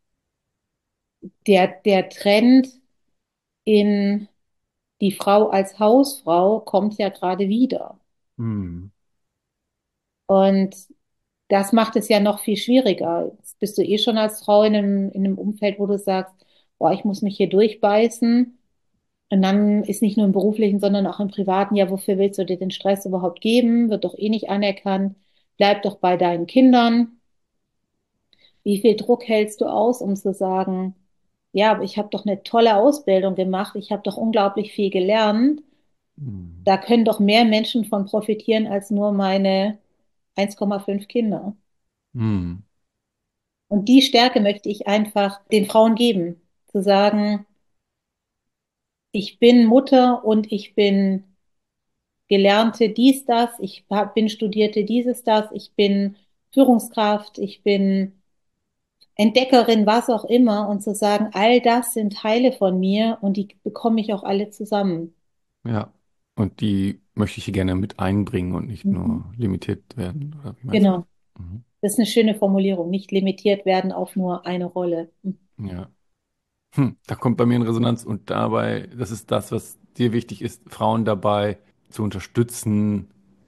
Speaker 1: der, der Trend in die Frau als Hausfrau kommt ja gerade wieder.
Speaker 2: Hm.
Speaker 1: Und das macht es ja noch viel schwieriger. Jetzt bist du eh schon als Frau in einem, in einem Umfeld, wo du sagst, boah, ich muss mich hier durchbeißen. Und dann ist nicht nur im beruflichen, sondern auch im privaten, ja, wofür willst du dir den Stress überhaupt geben? Wird doch eh nicht anerkannt. Bleib doch bei deinen Kindern. Wie viel Druck hältst du aus, um zu sagen, ja, aber ich habe doch eine tolle Ausbildung gemacht, ich habe doch unglaublich viel gelernt.
Speaker 2: Hm.
Speaker 1: Da können doch mehr Menschen von profitieren als nur meine eins Komma fünf Kinder.
Speaker 2: Hm.
Speaker 1: Und die Stärke möchte ich einfach den Frauen geben, zu sagen, ich bin Mutter und ich bin gelernte dies, das, ich hab- bin studierte dieses, das, ich bin Führungskraft, ich bin Entdeckerin, was auch immer, und zu sagen, all das sind Teile von mir und die bekomme ich auch alle zusammen.
Speaker 2: Ja. Und die möchte ich hier gerne mit einbringen und nicht
Speaker 1: Mhm.
Speaker 2: nur limitiert werden, oder wie meinst du das?
Speaker 1: Genau.
Speaker 2: Mhm.
Speaker 1: Das ist eine schöne Formulierung, nicht limitiert werden auf nur eine Rolle. Mhm.
Speaker 2: Ja. Hm. Da kommt bei mir in Resonanz und dabei, das ist das, was dir wichtig ist, Frauen dabei zu unterstützen,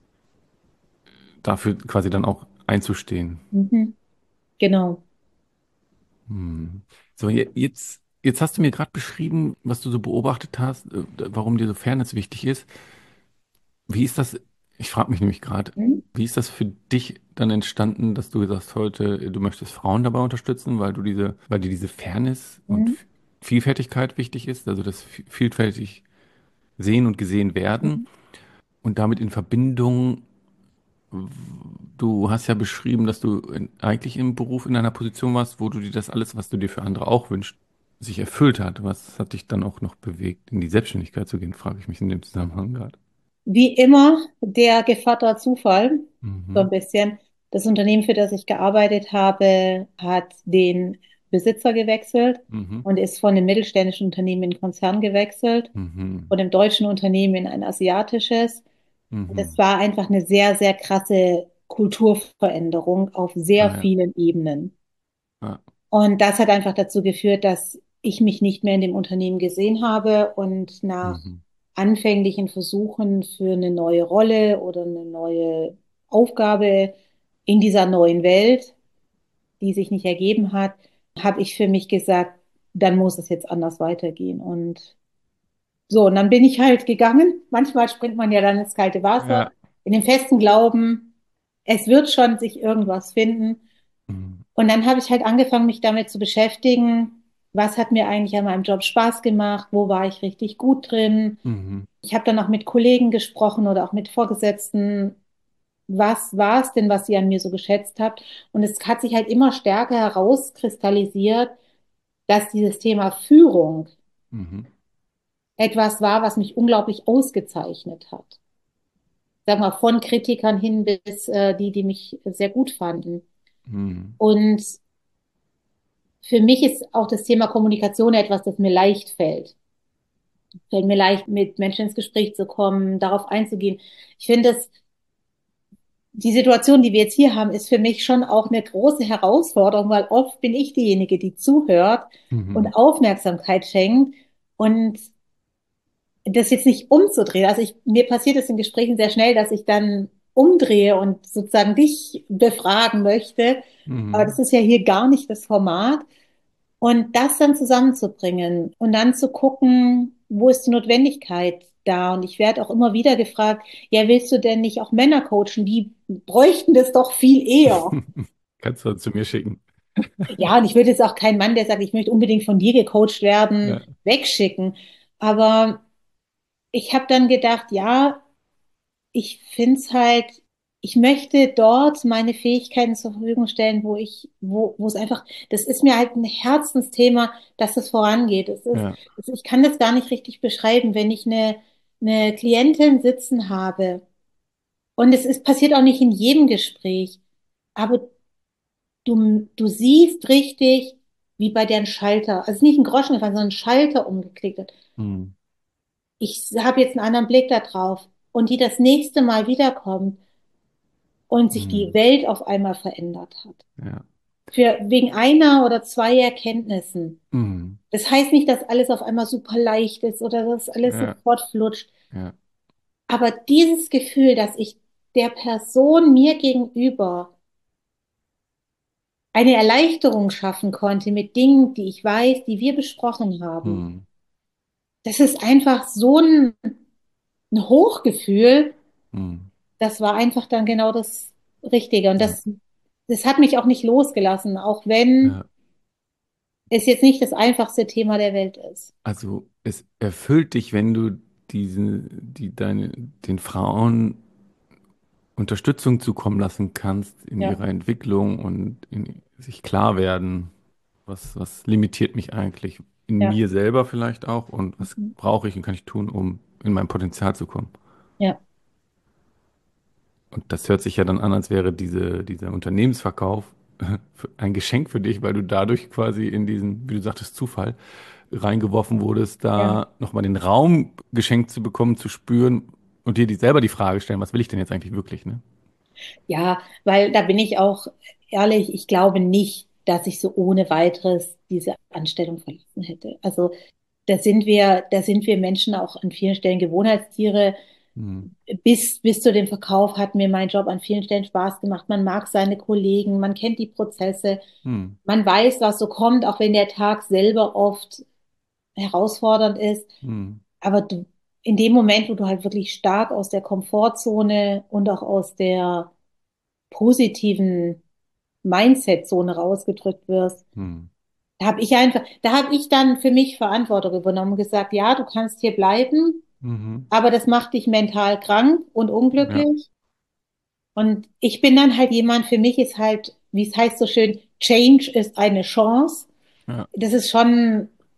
Speaker 2: dafür quasi dann auch einzustehen.
Speaker 1: Mhm. Genau.
Speaker 2: Hm. So, je- jetzt, jetzt hast du mir gerade beschrieben, was du so beobachtet hast, äh, warum dir so Fairness wichtig ist. Wie ist das, ich frage mich nämlich gerade,
Speaker 1: Mhm.
Speaker 2: wie ist das für dich dann entstanden, dass du gesagt hast, heute, du möchtest Frauen dabei unterstützen, weil du diese, weil dir diese Fairness und
Speaker 1: Mhm.
Speaker 2: F- Vielfältigkeit wichtig ist, also das vi- vielfältig sehen und gesehen werden
Speaker 1: Mhm.
Speaker 2: und damit in Verbindung, w- du hast ja beschrieben, dass du in, eigentlich im Beruf in einer Position warst, wo du dir das alles, was du dir für andere auch wünschst, sich erfüllt hat. Was hat dich dann auch noch bewegt, in die Selbstständigkeit zu gehen, frage ich mich in dem Zusammenhang gerade.
Speaker 1: Wie immer der Gevatter Zufall, so
Speaker 2: Mhm.
Speaker 1: ein bisschen. Das Unternehmen, für das ich gearbeitet habe, hat den Besitzer gewechselt
Speaker 2: Mhm.
Speaker 1: und ist von einem mittelständischen Unternehmen in einen Konzern gewechselt,
Speaker 2: Mhm.
Speaker 1: von einem deutschen Unternehmen in ein asiatisches. Das
Speaker 2: Mhm.
Speaker 1: war einfach eine sehr, sehr krasse Kulturveränderung auf sehr
Speaker 2: Ah ja.
Speaker 1: vielen Ebenen.
Speaker 2: Ah.
Speaker 1: Und das hat einfach dazu geführt, dass ich mich nicht mehr in dem Unternehmen gesehen habe und nach
Speaker 2: Mhm.
Speaker 1: anfänglichen Versuchen für eine neue Rolle oder eine neue Aufgabe in dieser neuen Welt, die sich nicht ergeben hat, habe ich für mich gesagt, dann muss es jetzt anders weitergehen. Und so, und dann bin ich halt gegangen. Manchmal springt man ja dann ins kalte Wasser,
Speaker 2: Ja.
Speaker 1: in dem festen Glauben, es wird schon sich irgendwas finden.
Speaker 2: Mhm.
Speaker 1: Und dann habe ich halt angefangen, mich damit zu beschäftigen, was hat mir eigentlich an meinem Job Spaß gemacht, wo war ich richtig gut drin.
Speaker 2: Mhm.
Speaker 1: Ich habe dann auch mit Kollegen gesprochen oder auch mit Vorgesetzten, was war es denn, was ihr an mir so geschätzt habt. Und es hat sich halt immer stärker herauskristallisiert, dass dieses Thema Führung
Speaker 2: Mhm.
Speaker 1: etwas war, was mich unglaublich ausgezeichnet hat. Sag mal, von Kritikern hin bis äh, die, die mich sehr gut fanden.
Speaker 2: Mhm.
Speaker 1: Und für mich ist auch das Thema Kommunikation etwas, das mir leicht fällt. Fällt mir leicht, mit Menschen ins Gespräch zu kommen, darauf einzugehen. Ich finde, dass die Situation, die wir jetzt hier haben, ist für mich schon auch eine große Herausforderung, weil oft bin ich diejenige, die zuhört und
Speaker 2: Mhm.
Speaker 1: Aufmerksamkeit schenkt und das jetzt nicht umzudrehen. Also ich, mir passiert es in Gesprächen sehr schnell, dass ich dann umdrehe und sozusagen dich befragen möchte. Aber
Speaker 2: Mhm.
Speaker 1: das ist ja hier gar nicht das Format. Und das dann zusammenzubringen und dann zu gucken, wo ist die Notwendigkeit da? Und ich werde auch immer wieder gefragt, ja, willst du denn nicht auch Männer coachen? Die bräuchten das doch viel eher.
Speaker 2: Kannst du zu mir schicken.
Speaker 1: Ja, und ich würde jetzt auch keinen Mann, der sagt, ich möchte unbedingt von dir gecoacht werden,
Speaker 2: Ja.
Speaker 1: wegschicken. Aber ich habe dann gedacht, ja, ich finde es halt, ich möchte dort meine Fähigkeiten zur Verfügung stellen, wo ich, wo, wo es einfach, das ist mir halt ein Herzensthema, dass es vorangeht. Es ist,
Speaker 2: Ja.
Speaker 1: es, ich kann das gar nicht richtig beschreiben, wenn ich eine, eine Klientin sitzen habe. Und es ist, passiert auch nicht in jedem Gespräch, aber du, du siehst richtig, wie bei deren Schalter, also nicht ein Groschen gefallen, sondern ein Schalter umgeklickt hat.
Speaker 2: Mhm.
Speaker 1: Ich habe jetzt einen anderen Blick da drauf. Und die das nächste Mal wiederkommt und sich die
Speaker 2: Mhm.
Speaker 1: Welt auf einmal verändert hat.
Speaker 2: Ja.
Speaker 1: Für wegen einer oder zwei Erkenntnissen.
Speaker 2: Mhm.
Speaker 1: Das heißt nicht, dass alles auf einmal super leicht ist oder dass alles
Speaker 2: Ja.
Speaker 1: sofort flutscht.
Speaker 2: Ja.
Speaker 1: Aber dieses Gefühl, dass ich der Person mir gegenüber eine Erleichterung schaffen konnte mit Dingen, die ich weiß, die wir besprochen haben,
Speaker 2: Mhm.
Speaker 1: das ist einfach so ein, ein Hochgefühl.
Speaker 2: Mhm.
Speaker 1: Das war einfach dann genau das Richtige. Und
Speaker 2: Ja.
Speaker 1: das, das hat mich auch nicht losgelassen, auch wenn
Speaker 2: Ja.
Speaker 1: es jetzt nicht das einfachste Thema der Welt ist.
Speaker 2: Also es erfüllt dich, wenn du diese, die deine, den Frauen Unterstützung zukommen lassen kannst in
Speaker 1: Ja,
Speaker 2: ihrer Entwicklung und in sich klar werden, was, was limitiert mich eigentlich in
Speaker 1: ja,
Speaker 2: mir selber vielleicht auch und was
Speaker 1: mhm,
Speaker 2: brauche ich und kann ich tun, um in mein Potenzial zu kommen.
Speaker 1: ja,
Speaker 2: Und das hört sich ja dann an, als wäre diese, dieser Unternehmensverkauf ein Geschenk für dich, weil du dadurch quasi in diesen, wie du sagtest, Zufall reingeworfen wurdest,
Speaker 1: ja.
Speaker 2: da nochmal den Raum geschenkt zu bekommen, zu spüren und dir die, selber die Frage stellen, was will ich denn jetzt eigentlich wirklich, ne?
Speaker 1: Ja, weil da bin ich auch ehrlich, ich glaube nicht, dass ich so ohne weiteres diese Anstellung verlassen hätte. Also da sind wir, da sind wir Menschen auch an vielen Stellen Gewohnheitstiere.
Speaker 2: Hm,
Speaker 1: Bis, bis zu dem Verkauf hat mir mein Job an vielen Stellen Spaß gemacht. Man mag seine Kollegen, man kennt die Prozesse,
Speaker 2: hm,
Speaker 1: man weiß, was so kommt, auch wenn der Tag selber oft herausfordernd ist.
Speaker 2: hm,
Speaker 1: Aber du, in dem Moment, wo du halt wirklich stark aus der Komfortzone und auch aus der positiven Mindset-Zone rausgedrückt wirst,
Speaker 2: hm,
Speaker 1: da habe ich einfach, da habe ich dann für mich Verantwortung übernommen und gesagt, ja, du kannst hier bleiben,
Speaker 2: mhm,
Speaker 1: aber das macht dich mental krank und
Speaker 2: ja,
Speaker 1: unglücklich. Und ich bin dann halt jemand, für mich ist halt, wie es heißt so schön, Change ist eine Chance.
Speaker 2: ja,
Speaker 1: Das ist schon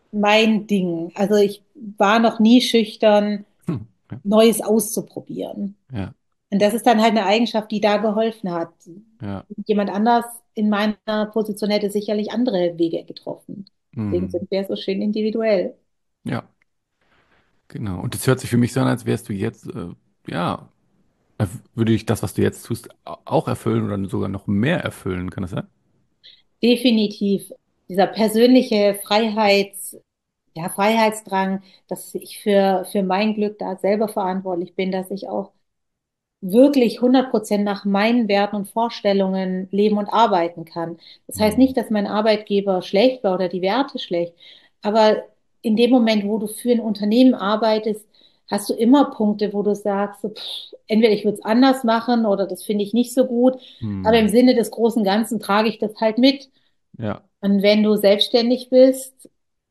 Speaker 1: mein Ding. Also ich war noch nie schüchtern,
Speaker 2: Hm. Ja,
Speaker 1: Neues auszuprobieren.
Speaker 2: ja,
Speaker 1: Und das ist dann halt eine Eigenschaft, die da geholfen hat.
Speaker 2: ja.
Speaker 1: Jemand anders in meiner Position hätte sicherlich andere Wege getroffen. Deswegen
Speaker 2: Hm.
Speaker 1: sind wir so schön individuell.
Speaker 2: Ja, genau. Und es hört sich für mich so an, als wärst du jetzt, äh, ja, erf- würde dich das, was du jetzt tust, au- auch erfüllen oder sogar noch mehr erfüllen, kann das sein?
Speaker 1: Definitiv dieser persönliche Freiheits, ja, Freiheitsdrang, dass ich für, für mein Glück da selber verantwortlich bin, dass ich auch wirklich hundert Prozent nach meinen Werten und Vorstellungen leben und arbeiten kann. Das heißt
Speaker 2: Hm.
Speaker 1: nicht, dass mein Arbeitgeber schlecht war oder die Werte schlecht, aber in dem Moment, wo du für ein Unternehmen arbeitest, hast du immer Punkte, wo du sagst, so, pff, entweder ich würde es anders machen oder das finde ich nicht so gut, aber im
Speaker 2: Hm.
Speaker 1: Sinne des großen Ganzen trage ich das halt mit.
Speaker 2: Ja,
Speaker 1: Und wenn du selbstständig bist,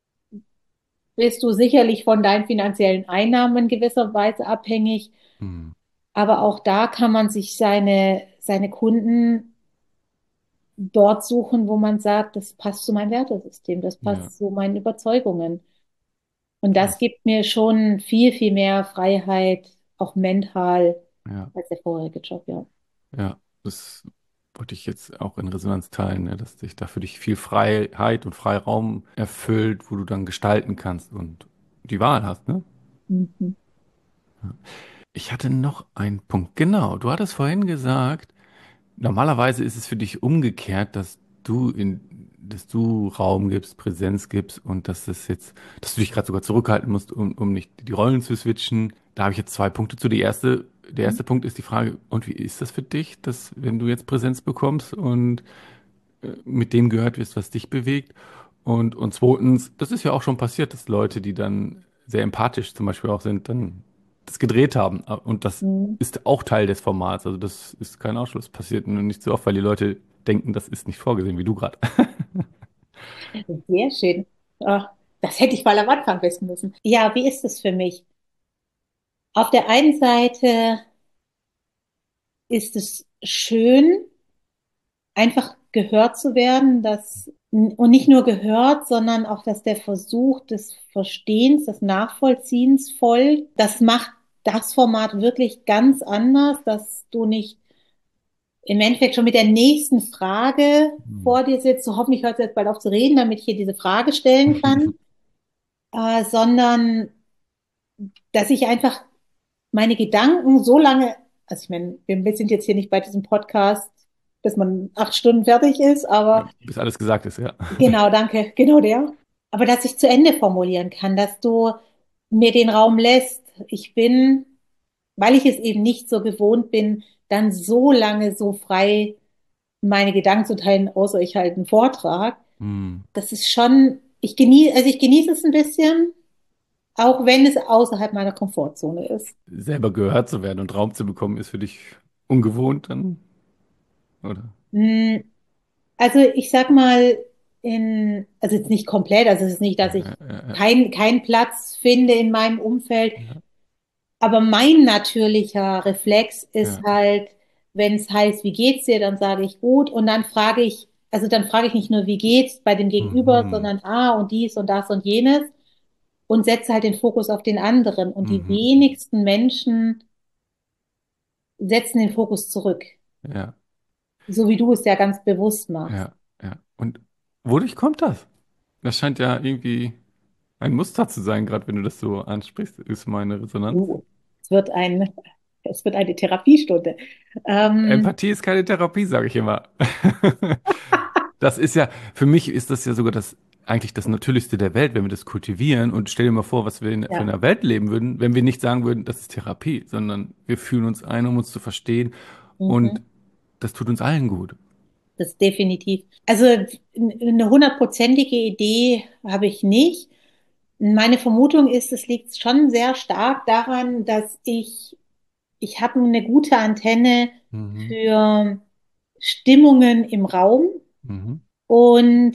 Speaker 1: bist du sicherlich von deinen finanziellen Einnahmen in gewisser Weise abhängig.
Speaker 2: hm.
Speaker 1: Aber auch da kann man sich seine, seine Kunden dort suchen, wo man sagt, das passt zu meinem Wertesystem, das
Speaker 2: Ja,
Speaker 1: passt zu meinen Überzeugungen. Und das
Speaker 2: krass.
Speaker 1: gibt mir schon viel, viel mehr Freiheit, auch mental,
Speaker 2: Ja,
Speaker 1: als der vorherige Job, ja.
Speaker 2: ja. Das wollte ich jetzt auch in Resonanz teilen, ne, dass sich da für dich viel Freiheit und Freiraum erfüllt, wo du dann gestalten kannst und die Wahl hast, ne?
Speaker 1: Mhm.
Speaker 2: Ich hatte noch einen Punkt. Genau, du hattest vorhin gesagt, normalerweise ist es für dich umgekehrt, dass du in, dass du Raum gibst, Präsenz gibst und dass es jetzt, dass du dich gerade sogar zurückhalten musst, um, um nicht die Rollen zu switchen. Da habe ich jetzt zwei Punkte zu. Die erste, der erste Punkt ist die Frage, und wie ist das für dich, dass wenn du jetzt Präsenz bekommst und äh, mit dem gehört wirst, was dich bewegt? Und, und zweitens, das ist ja auch schon passiert, dass Leute, die dann sehr empathisch zum Beispiel auch sind, dann das gedreht haben. Und das
Speaker 1: Mhm.
Speaker 2: ist auch Teil des Formats. Also das ist kein Ausschluss. Passiert nur nicht so oft, weil die Leute denken, das ist nicht vorgesehen, wie du gerade.
Speaker 1: Sehr schön. Ach, das hätte ich mal am Anfang wissen müssen. Ja, wie ist es für mich? Auf der einen Seite ist es schön, einfach gehört zu werden, dass, und nicht nur gehört, sondern auch, dass der Versuch des Verstehens, des Nachvollziehens folgt. Das macht das Format wirklich ganz anders, dass du nicht im Endeffekt schon mit der nächsten Frage
Speaker 2: Hm.
Speaker 1: vor dir sitzt. So hoffentlich hört jetzt bald auf zu reden, damit ich hier diese Frage stellen kann, äh, sondern dass ich einfach meine Gedanken so lange, also ich meine, wir sind jetzt hier nicht bei diesem Podcast, bis man acht Stunden fertig ist,
Speaker 2: Ja,
Speaker 1: aber
Speaker 2: bis alles gesagt ist, ja.
Speaker 1: genau, danke, genau der. Aber dass ich zu Ende formulieren kann, dass du mir den Raum lässt. Ich bin, weil ich es eben nicht so gewohnt bin, dann so lange so frei meine Gedanken zu teilen, außer ich halte einen Vortrag.
Speaker 2: Hm.
Speaker 1: Das ist schon, ich genieße, also ich genieße es ein bisschen, auch wenn es außerhalb meiner Komfortzone ist.
Speaker 2: Selber gehört zu werden und Raum zu bekommen, ist für dich ungewohnt dann, oder?
Speaker 1: Hm, also ich sag mal, in, also jetzt nicht komplett, also es ist nicht, dass
Speaker 2: Ja,
Speaker 1: ich
Speaker 2: ja, ja, ja.
Speaker 1: keinen keinen Platz finde in meinem Umfeld,
Speaker 2: Ja,
Speaker 1: aber mein natürlicher Reflex ist
Speaker 2: ja.
Speaker 1: halt, wenn es heißt, wie geht's dir, dann sage ich gut und dann frage ich, also dann frage ich nicht nur, wie geht's bei dem Gegenüber,
Speaker 2: Mhm.
Speaker 1: sondern ah und dies und das und jenes und setze halt den Fokus auf den anderen. Und die
Speaker 2: Mhm.
Speaker 1: wenigsten Menschen setzen den Fokus zurück,
Speaker 2: Ja,
Speaker 1: so wie du es ja ganz bewusst machst.
Speaker 2: ja, ja. Und wodurch kommt das? Das scheint ja irgendwie ein Muster zu sein, gerade wenn du das so ansprichst, ist meine Resonanz.
Speaker 1: Uh, es wird ein, es wird eine Therapiestunde. Ähm,
Speaker 2: Empathie ist keine Therapie, sage ich immer. Das ist ja, für mich ist das ja sogar das, eigentlich das Natürlichste der Welt, wenn wir das kultivieren. Und stell dir mal vor, was wir in, für
Speaker 1: ja,
Speaker 2: einer Welt leben würden, wenn wir nicht sagen würden, das ist Therapie, sondern wir fühlen uns ein, um uns zu verstehen. Und
Speaker 1: mhm,
Speaker 2: das tut uns allen gut.
Speaker 1: das ist definitiv. Also eine hundertprozentige Idee habe ich nicht. Meine Vermutung ist, es liegt schon sehr stark daran, dass ich, ich habe eine gute Antenne
Speaker 2: Mhm.
Speaker 1: für Stimmungen im Raum
Speaker 2: Mhm.
Speaker 1: und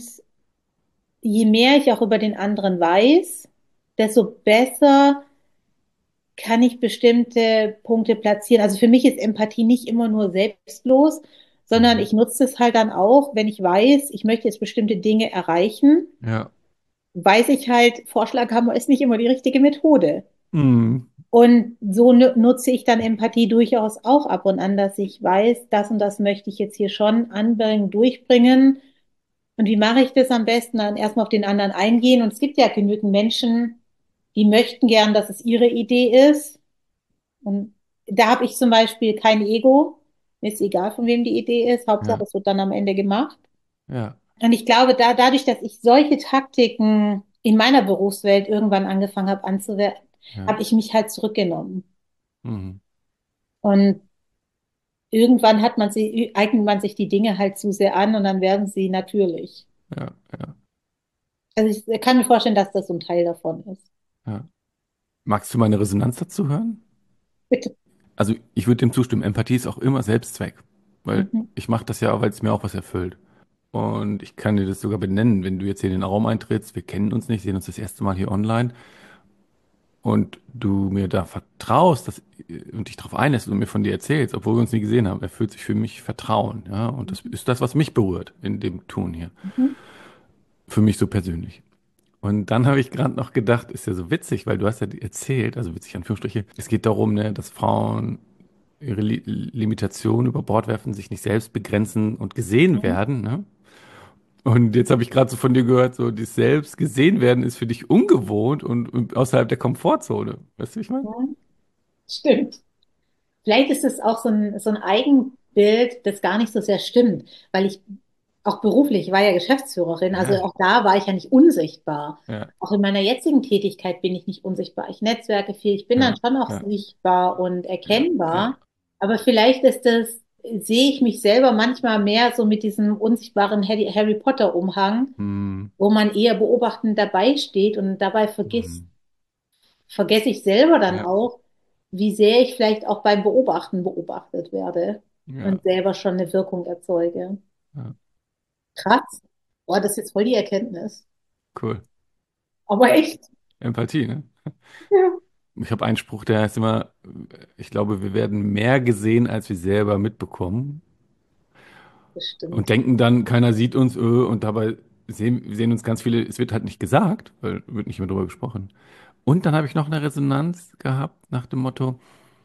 Speaker 1: je mehr ich auch über den anderen weiß, desto besser kann ich bestimmte Punkte platzieren. Also für mich ist Empathie nicht immer nur selbstlos, sondern
Speaker 2: Mhm.
Speaker 1: ich nutze es halt dann auch, wenn ich weiß, ich möchte jetzt bestimmte Dinge erreichen.
Speaker 2: Ja.
Speaker 1: weiß ich halt, Vorschlaghammer ist nicht immer die richtige Methode.
Speaker 2: Mhm.
Speaker 1: Und so nu- nutze ich dann Empathie durchaus auch ab und an, dass ich weiß, das und das möchte ich jetzt hier schon anbringen, durchbringen. Und wie mache ich das am besten? Dann erstmal auf den anderen eingehen. Und es gibt ja genügend Menschen, die möchten gern, dass es ihre Idee ist. Und da habe ich zum Beispiel kein Ego. Mir ist egal, von wem die Idee ist. Hauptsache,
Speaker 2: Ja,
Speaker 1: es wird dann am Ende gemacht.
Speaker 2: ja,
Speaker 1: Und ich glaube, da, dadurch, dass ich solche Taktiken in meiner Berufswelt irgendwann angefangen habe anzuwenden,
Speaker 2: ja.
Speaker 1: habe ich mich halt zurückgenommen.
Speaker 2: Mhm.
Speaker 1: Und irgendwann hat man sie, eignet man sich die Dinge halt zu sehr an und dann werden sie natürlich.
Speaker 2: Ja, ja,
Speaker 1: Also ich kann mir vorstellen, dass das so ein Teil davon ist.
Speaker 2: ja. Magst du meine Resonanz dazu hören?
Speaker 1: Bitte.
Speaker 2: Also ich würde dem zustimmen. Empathie ist auch immer Selbstzweck, weil
Speaker 1: Mhm.
Speaker 2: ich mache das ja, weil es mir auch was erfüllt. Und ich kann dir das sogar benennen, wenn du jetzt hier in den Raum eintrittst, wir kennen uns nicht, sehen uns das erste Mal hier online und du mir da vertraust dass, und dich darauf einlässt und mir von dir erzählst, obwohl wir uns nie gesehen haben, erfüllt sich für mich Vertrauen, ja. Und das ist das, was mich berührt in dem Tun hier.
Speaker 1: Mhm.
Speaker 2: Für mich so persönlich. Und dann habe ich gerade noch gedacht, ist ja so witzig, weil du hast ja erzählt, also witzig Anführungsstriche, es geht darum, ne, dass Frauen ihre Li Limitationen über Bord werfen, sich nicht selbst begrenzen und gesehen
Speaker 1: Mhm.
Speaker 2: werden, ne? Und jetzt habe ich gerade so von dir gehört, so das selbst gesehen werden ist für dich ungewohnt und, und außerhalb der Komfortzone. Weißt du, wie ich meine?
Speaker 1: Ja, stimmt. Vielleicht ist es auch so ein, so ein Eigenbild, das gar nicht so sehr stimmt, weil ich auch beruflich, ich war ja Geschäftsführerin, also
Speaker 2: Ja,
Speaker 1: auch da war ich ja nicht unsichtbar.
Speaker 2: ja,
Speaker 1: Auch in meiner jetzigen Tätigkeit bin ich nicht unsichtbar. Ich netzwerke viel, ich bin dann
Speaker 2: ja,
Speaker 1: schon auch
Speaker 2: ja,
Speaker 1: sichtbar und
Speaker 2: ja, ja.
Speaker 1: erkennbar. Aber vielleicht ist das, sehe ich mich selber manchmal mehr so mit diesem unsichtbaren Harry, Harry Potter Umhang,
Speaker 2: Hm,
Speaker 1: wo man eher beobachtend dabei steht und dabei vergisst,
Speaker 2: hm,
Speaker 1: vergesse ich selber dann
Speaker 2: ja,
Speaker 1: auch, wie sehr ich vielleicht auch beim Beobachten beobachtet werde
Speaker 2: ja,
Speaker 1: und selber schon eine Wirkung erzeuge.
Speaker 2: ja,
Speaker 1: Krass. Boah, das ist jetzt voll die Erkenntnis.
Speaker 2: cool.
Speaker 1: Aber echt.
Speaker 2: Empathie, ne?
Speaker 1: Ja,
Speaker 2: Ich habe einen Spruch, der heißt immer, ich glaube, wir werden mehr gesehen, als wir selber mitbekommen.
Speaker 1: das
Speaker 2: Und
Speaker 1: stimmt.
Speaker 2: denken dann, keiner sieht uns, äh, und dabei sehen, sehen uns ganz viele, es wird halt nicht gesagt, weil wird nicht mehr drüber gesprochen. Und dann habe ich noch eine Resonanz gehabt nach dem Motto,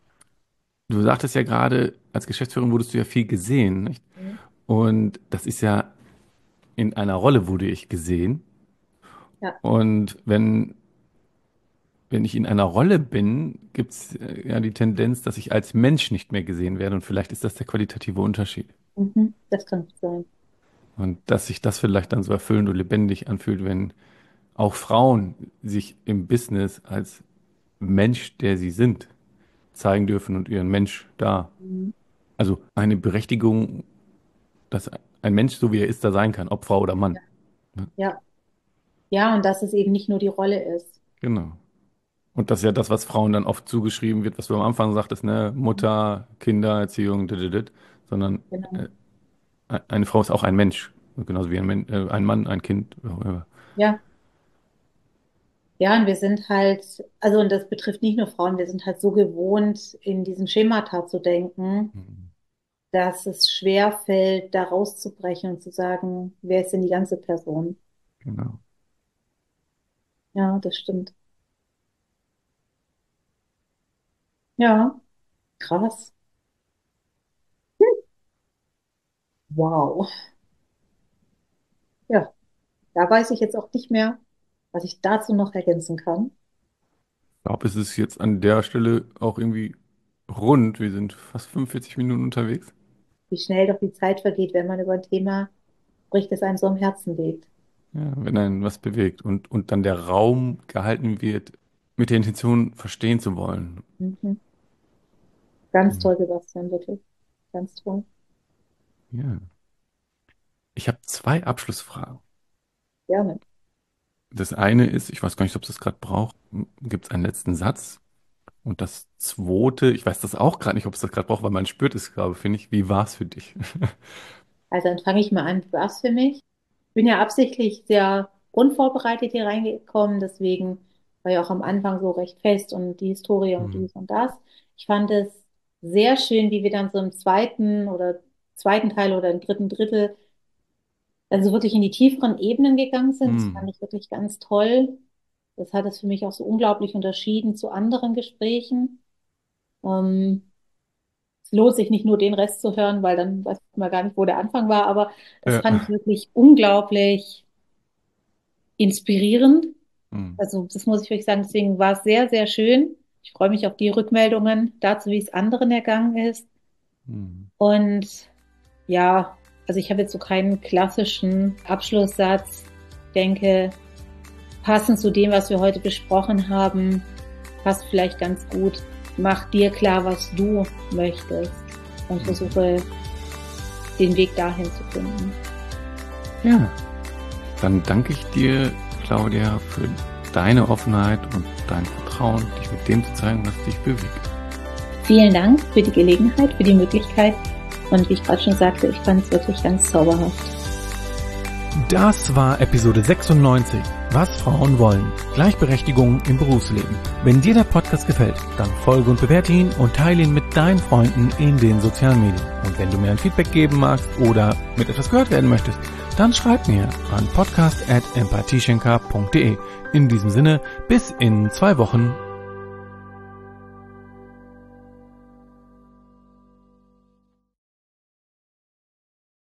Speaker 2: du sagtest ja gerade, als Geschäftsführerin wurdest du ja viel gesehen, nicht? Und das ist ja, in einer Rolle wurde ich gesehen.
Speaker 1: Ja.
Speaker 2: Und wenn, wenn ich in einer Rolle bin, gibt es ja die Tendenz, dass ich als Mensch nicht mehr gesehen werde. Und vielleicht ist das der qualitative Unterschied.
Speaker 1: Mhm. Das kann gut sein.
Speaker 2: Und dass sich das vielleicht dann so erfüllend und lebendig anfühlt, wenn auch Frauen sich im Business als Mensch, der sie sind, zeigen dürfen und ihren Mensch da.
Speaker 1: Mhm.
Speaker 2: Also eine Berechtigung, dass ein Mensch, so wie er ist, da sein kann, ob Frau oder Mann.
Speaker 1: Ja.
Speaker 2: Ja,
Speaker 1: Ja. Ja, und dass es eben nicht nur die Rolle ist.
Speaker 2: genau. Und das ist ja das, was Frauen dann oft zugeschrieben wird, was du am Anfang sagtest, ne? Mutter, Kindererziehung, dit, sondern
Speaker 1: Genau.
Speaker 2: äh, eine Frau ist auch ein Mensch. Genauso wie ein, Men äh, ein Mann, ein Kind. Wie auch immer.
Speaker 1: Ja. Ja, und wir sind halt, also, und das betrifft nicht nur Frauen, wir sind halt so gewohnt, in diesen Schemata zu denken,
Speaker 2: Mhm.
Speaker 1: dass es schwer fällt, da rauszubrechen und zu sagen, wer ist denn die ganze Person?
Speaker 2: Genau.
Speaker 1: Ja, das stimmt. Ja, krass. Wow. Ja, da weiß ich jetzt auch nicht mehr, was ich dazu noch ergänzen kann.
Speaker 2: Ich glaube, es ist jetzt an der Stelle auch irgendwie rund. Wir sind fast fünfundvierzig Minuten unterwegs.
Speaker 1: Wie schnell doch die Zeit vergeht, wenn man über ein Thema spricht, das einem so am Herzen liegt.
Speaker 2: Ja, wenn einen was bewegt und, und dann der Raum gehalten wird, mit der Intention verstehen zu wollen.
Speaker 1: Mhm. Ganz
Speaker 2: Mhm.
Speaker 1: toll, Sebastian, wirklich. Ganz toll.
Speaker 2: Ja. Ich habe zwei Abschlussfragen.
Speaker 1: Gerne.
Speaker 2: Das eine ist, ich weiß gar nicht, ob es das gerade braucht, gibt es einen letzten Satz? Und das zweite, ich weiß das auch gerade nicht, ob es das gerade braucht, weil man spürt es gerade, finde ich. Wie war es für dich?
Speaker 1: Also dann fange ich mal an. Wie war es für mich? Ich bin ja absichtlich sehr unvorbereitet hier reingekommen, deswegen war ja auch am Anfang so recht fest und die Historie und
Speaker 2: Mhm.
Speaker 1: dies und das. Ich fand es sehr schön, wie wir dann so im zweiten oder zweiten Teil oder im dritten Drittel also wirklich in die tieferen Ebenen gegangen sind. Das
Speaker 2: Hm.
Speaker 1: fand ich wirklich ganz toll. Das hat es für mich auch so unglaublich unterschieden zu anderen Gesprächen. Ähm, Es lohnt sich nicht nur den Rest zu hören, weil dann weiß man gar nicht, wo der Anfang war, aber das fand ich
Speaker 2: Ja.
Speaker 1: wirklich unglaublich inspirierend.
Speaker 2: Hm.
Speaker 1: Also das muss ich wirklich sagen, deswegen war es sehr, sehr schön. Ich freue mich auf die Rückmeldungen dazu, wie es anderen ergangen ist.
Speaker 2: Hm.
Speaker 1: Und ja, also ich habe jetzt so keinen klassischen Abschlusssatz. Ich denke, passend zu dem, was wir heute besprochen haben, passt vielleicht ganz gut. Mach dir klar, was du möchtest und versuche den Weg dahin zu finden.
Speaker 2: Ja, dann danke ich dir, Claudia, für deine Offenheit und dein Vertrauen, dich mit dem zu zeigen, was dich bewegt.
Speaker 1: Vielen Dank für die Gelegenheit, für die Möglichkeit und wie ich gerade schon sagte, ich fand es wirklich ganz zauberhaft.
Speaker 2: Das war Episode sechsundneunzig, was Frauen wollen. Gleichberechtigung im Berufsleben. Wenn dir der Podcast gefällt, dann folge und bewerte ihn und teile ihn mit deinen Freunden in den sozialen Medien. Und wenn du mir ein Feedback geben magst oder mit etwas gehört werden möchtest, dann schreib mir an podcast at empathieschenker punkt de. In diesem Sinne, bis in zwei Wochen.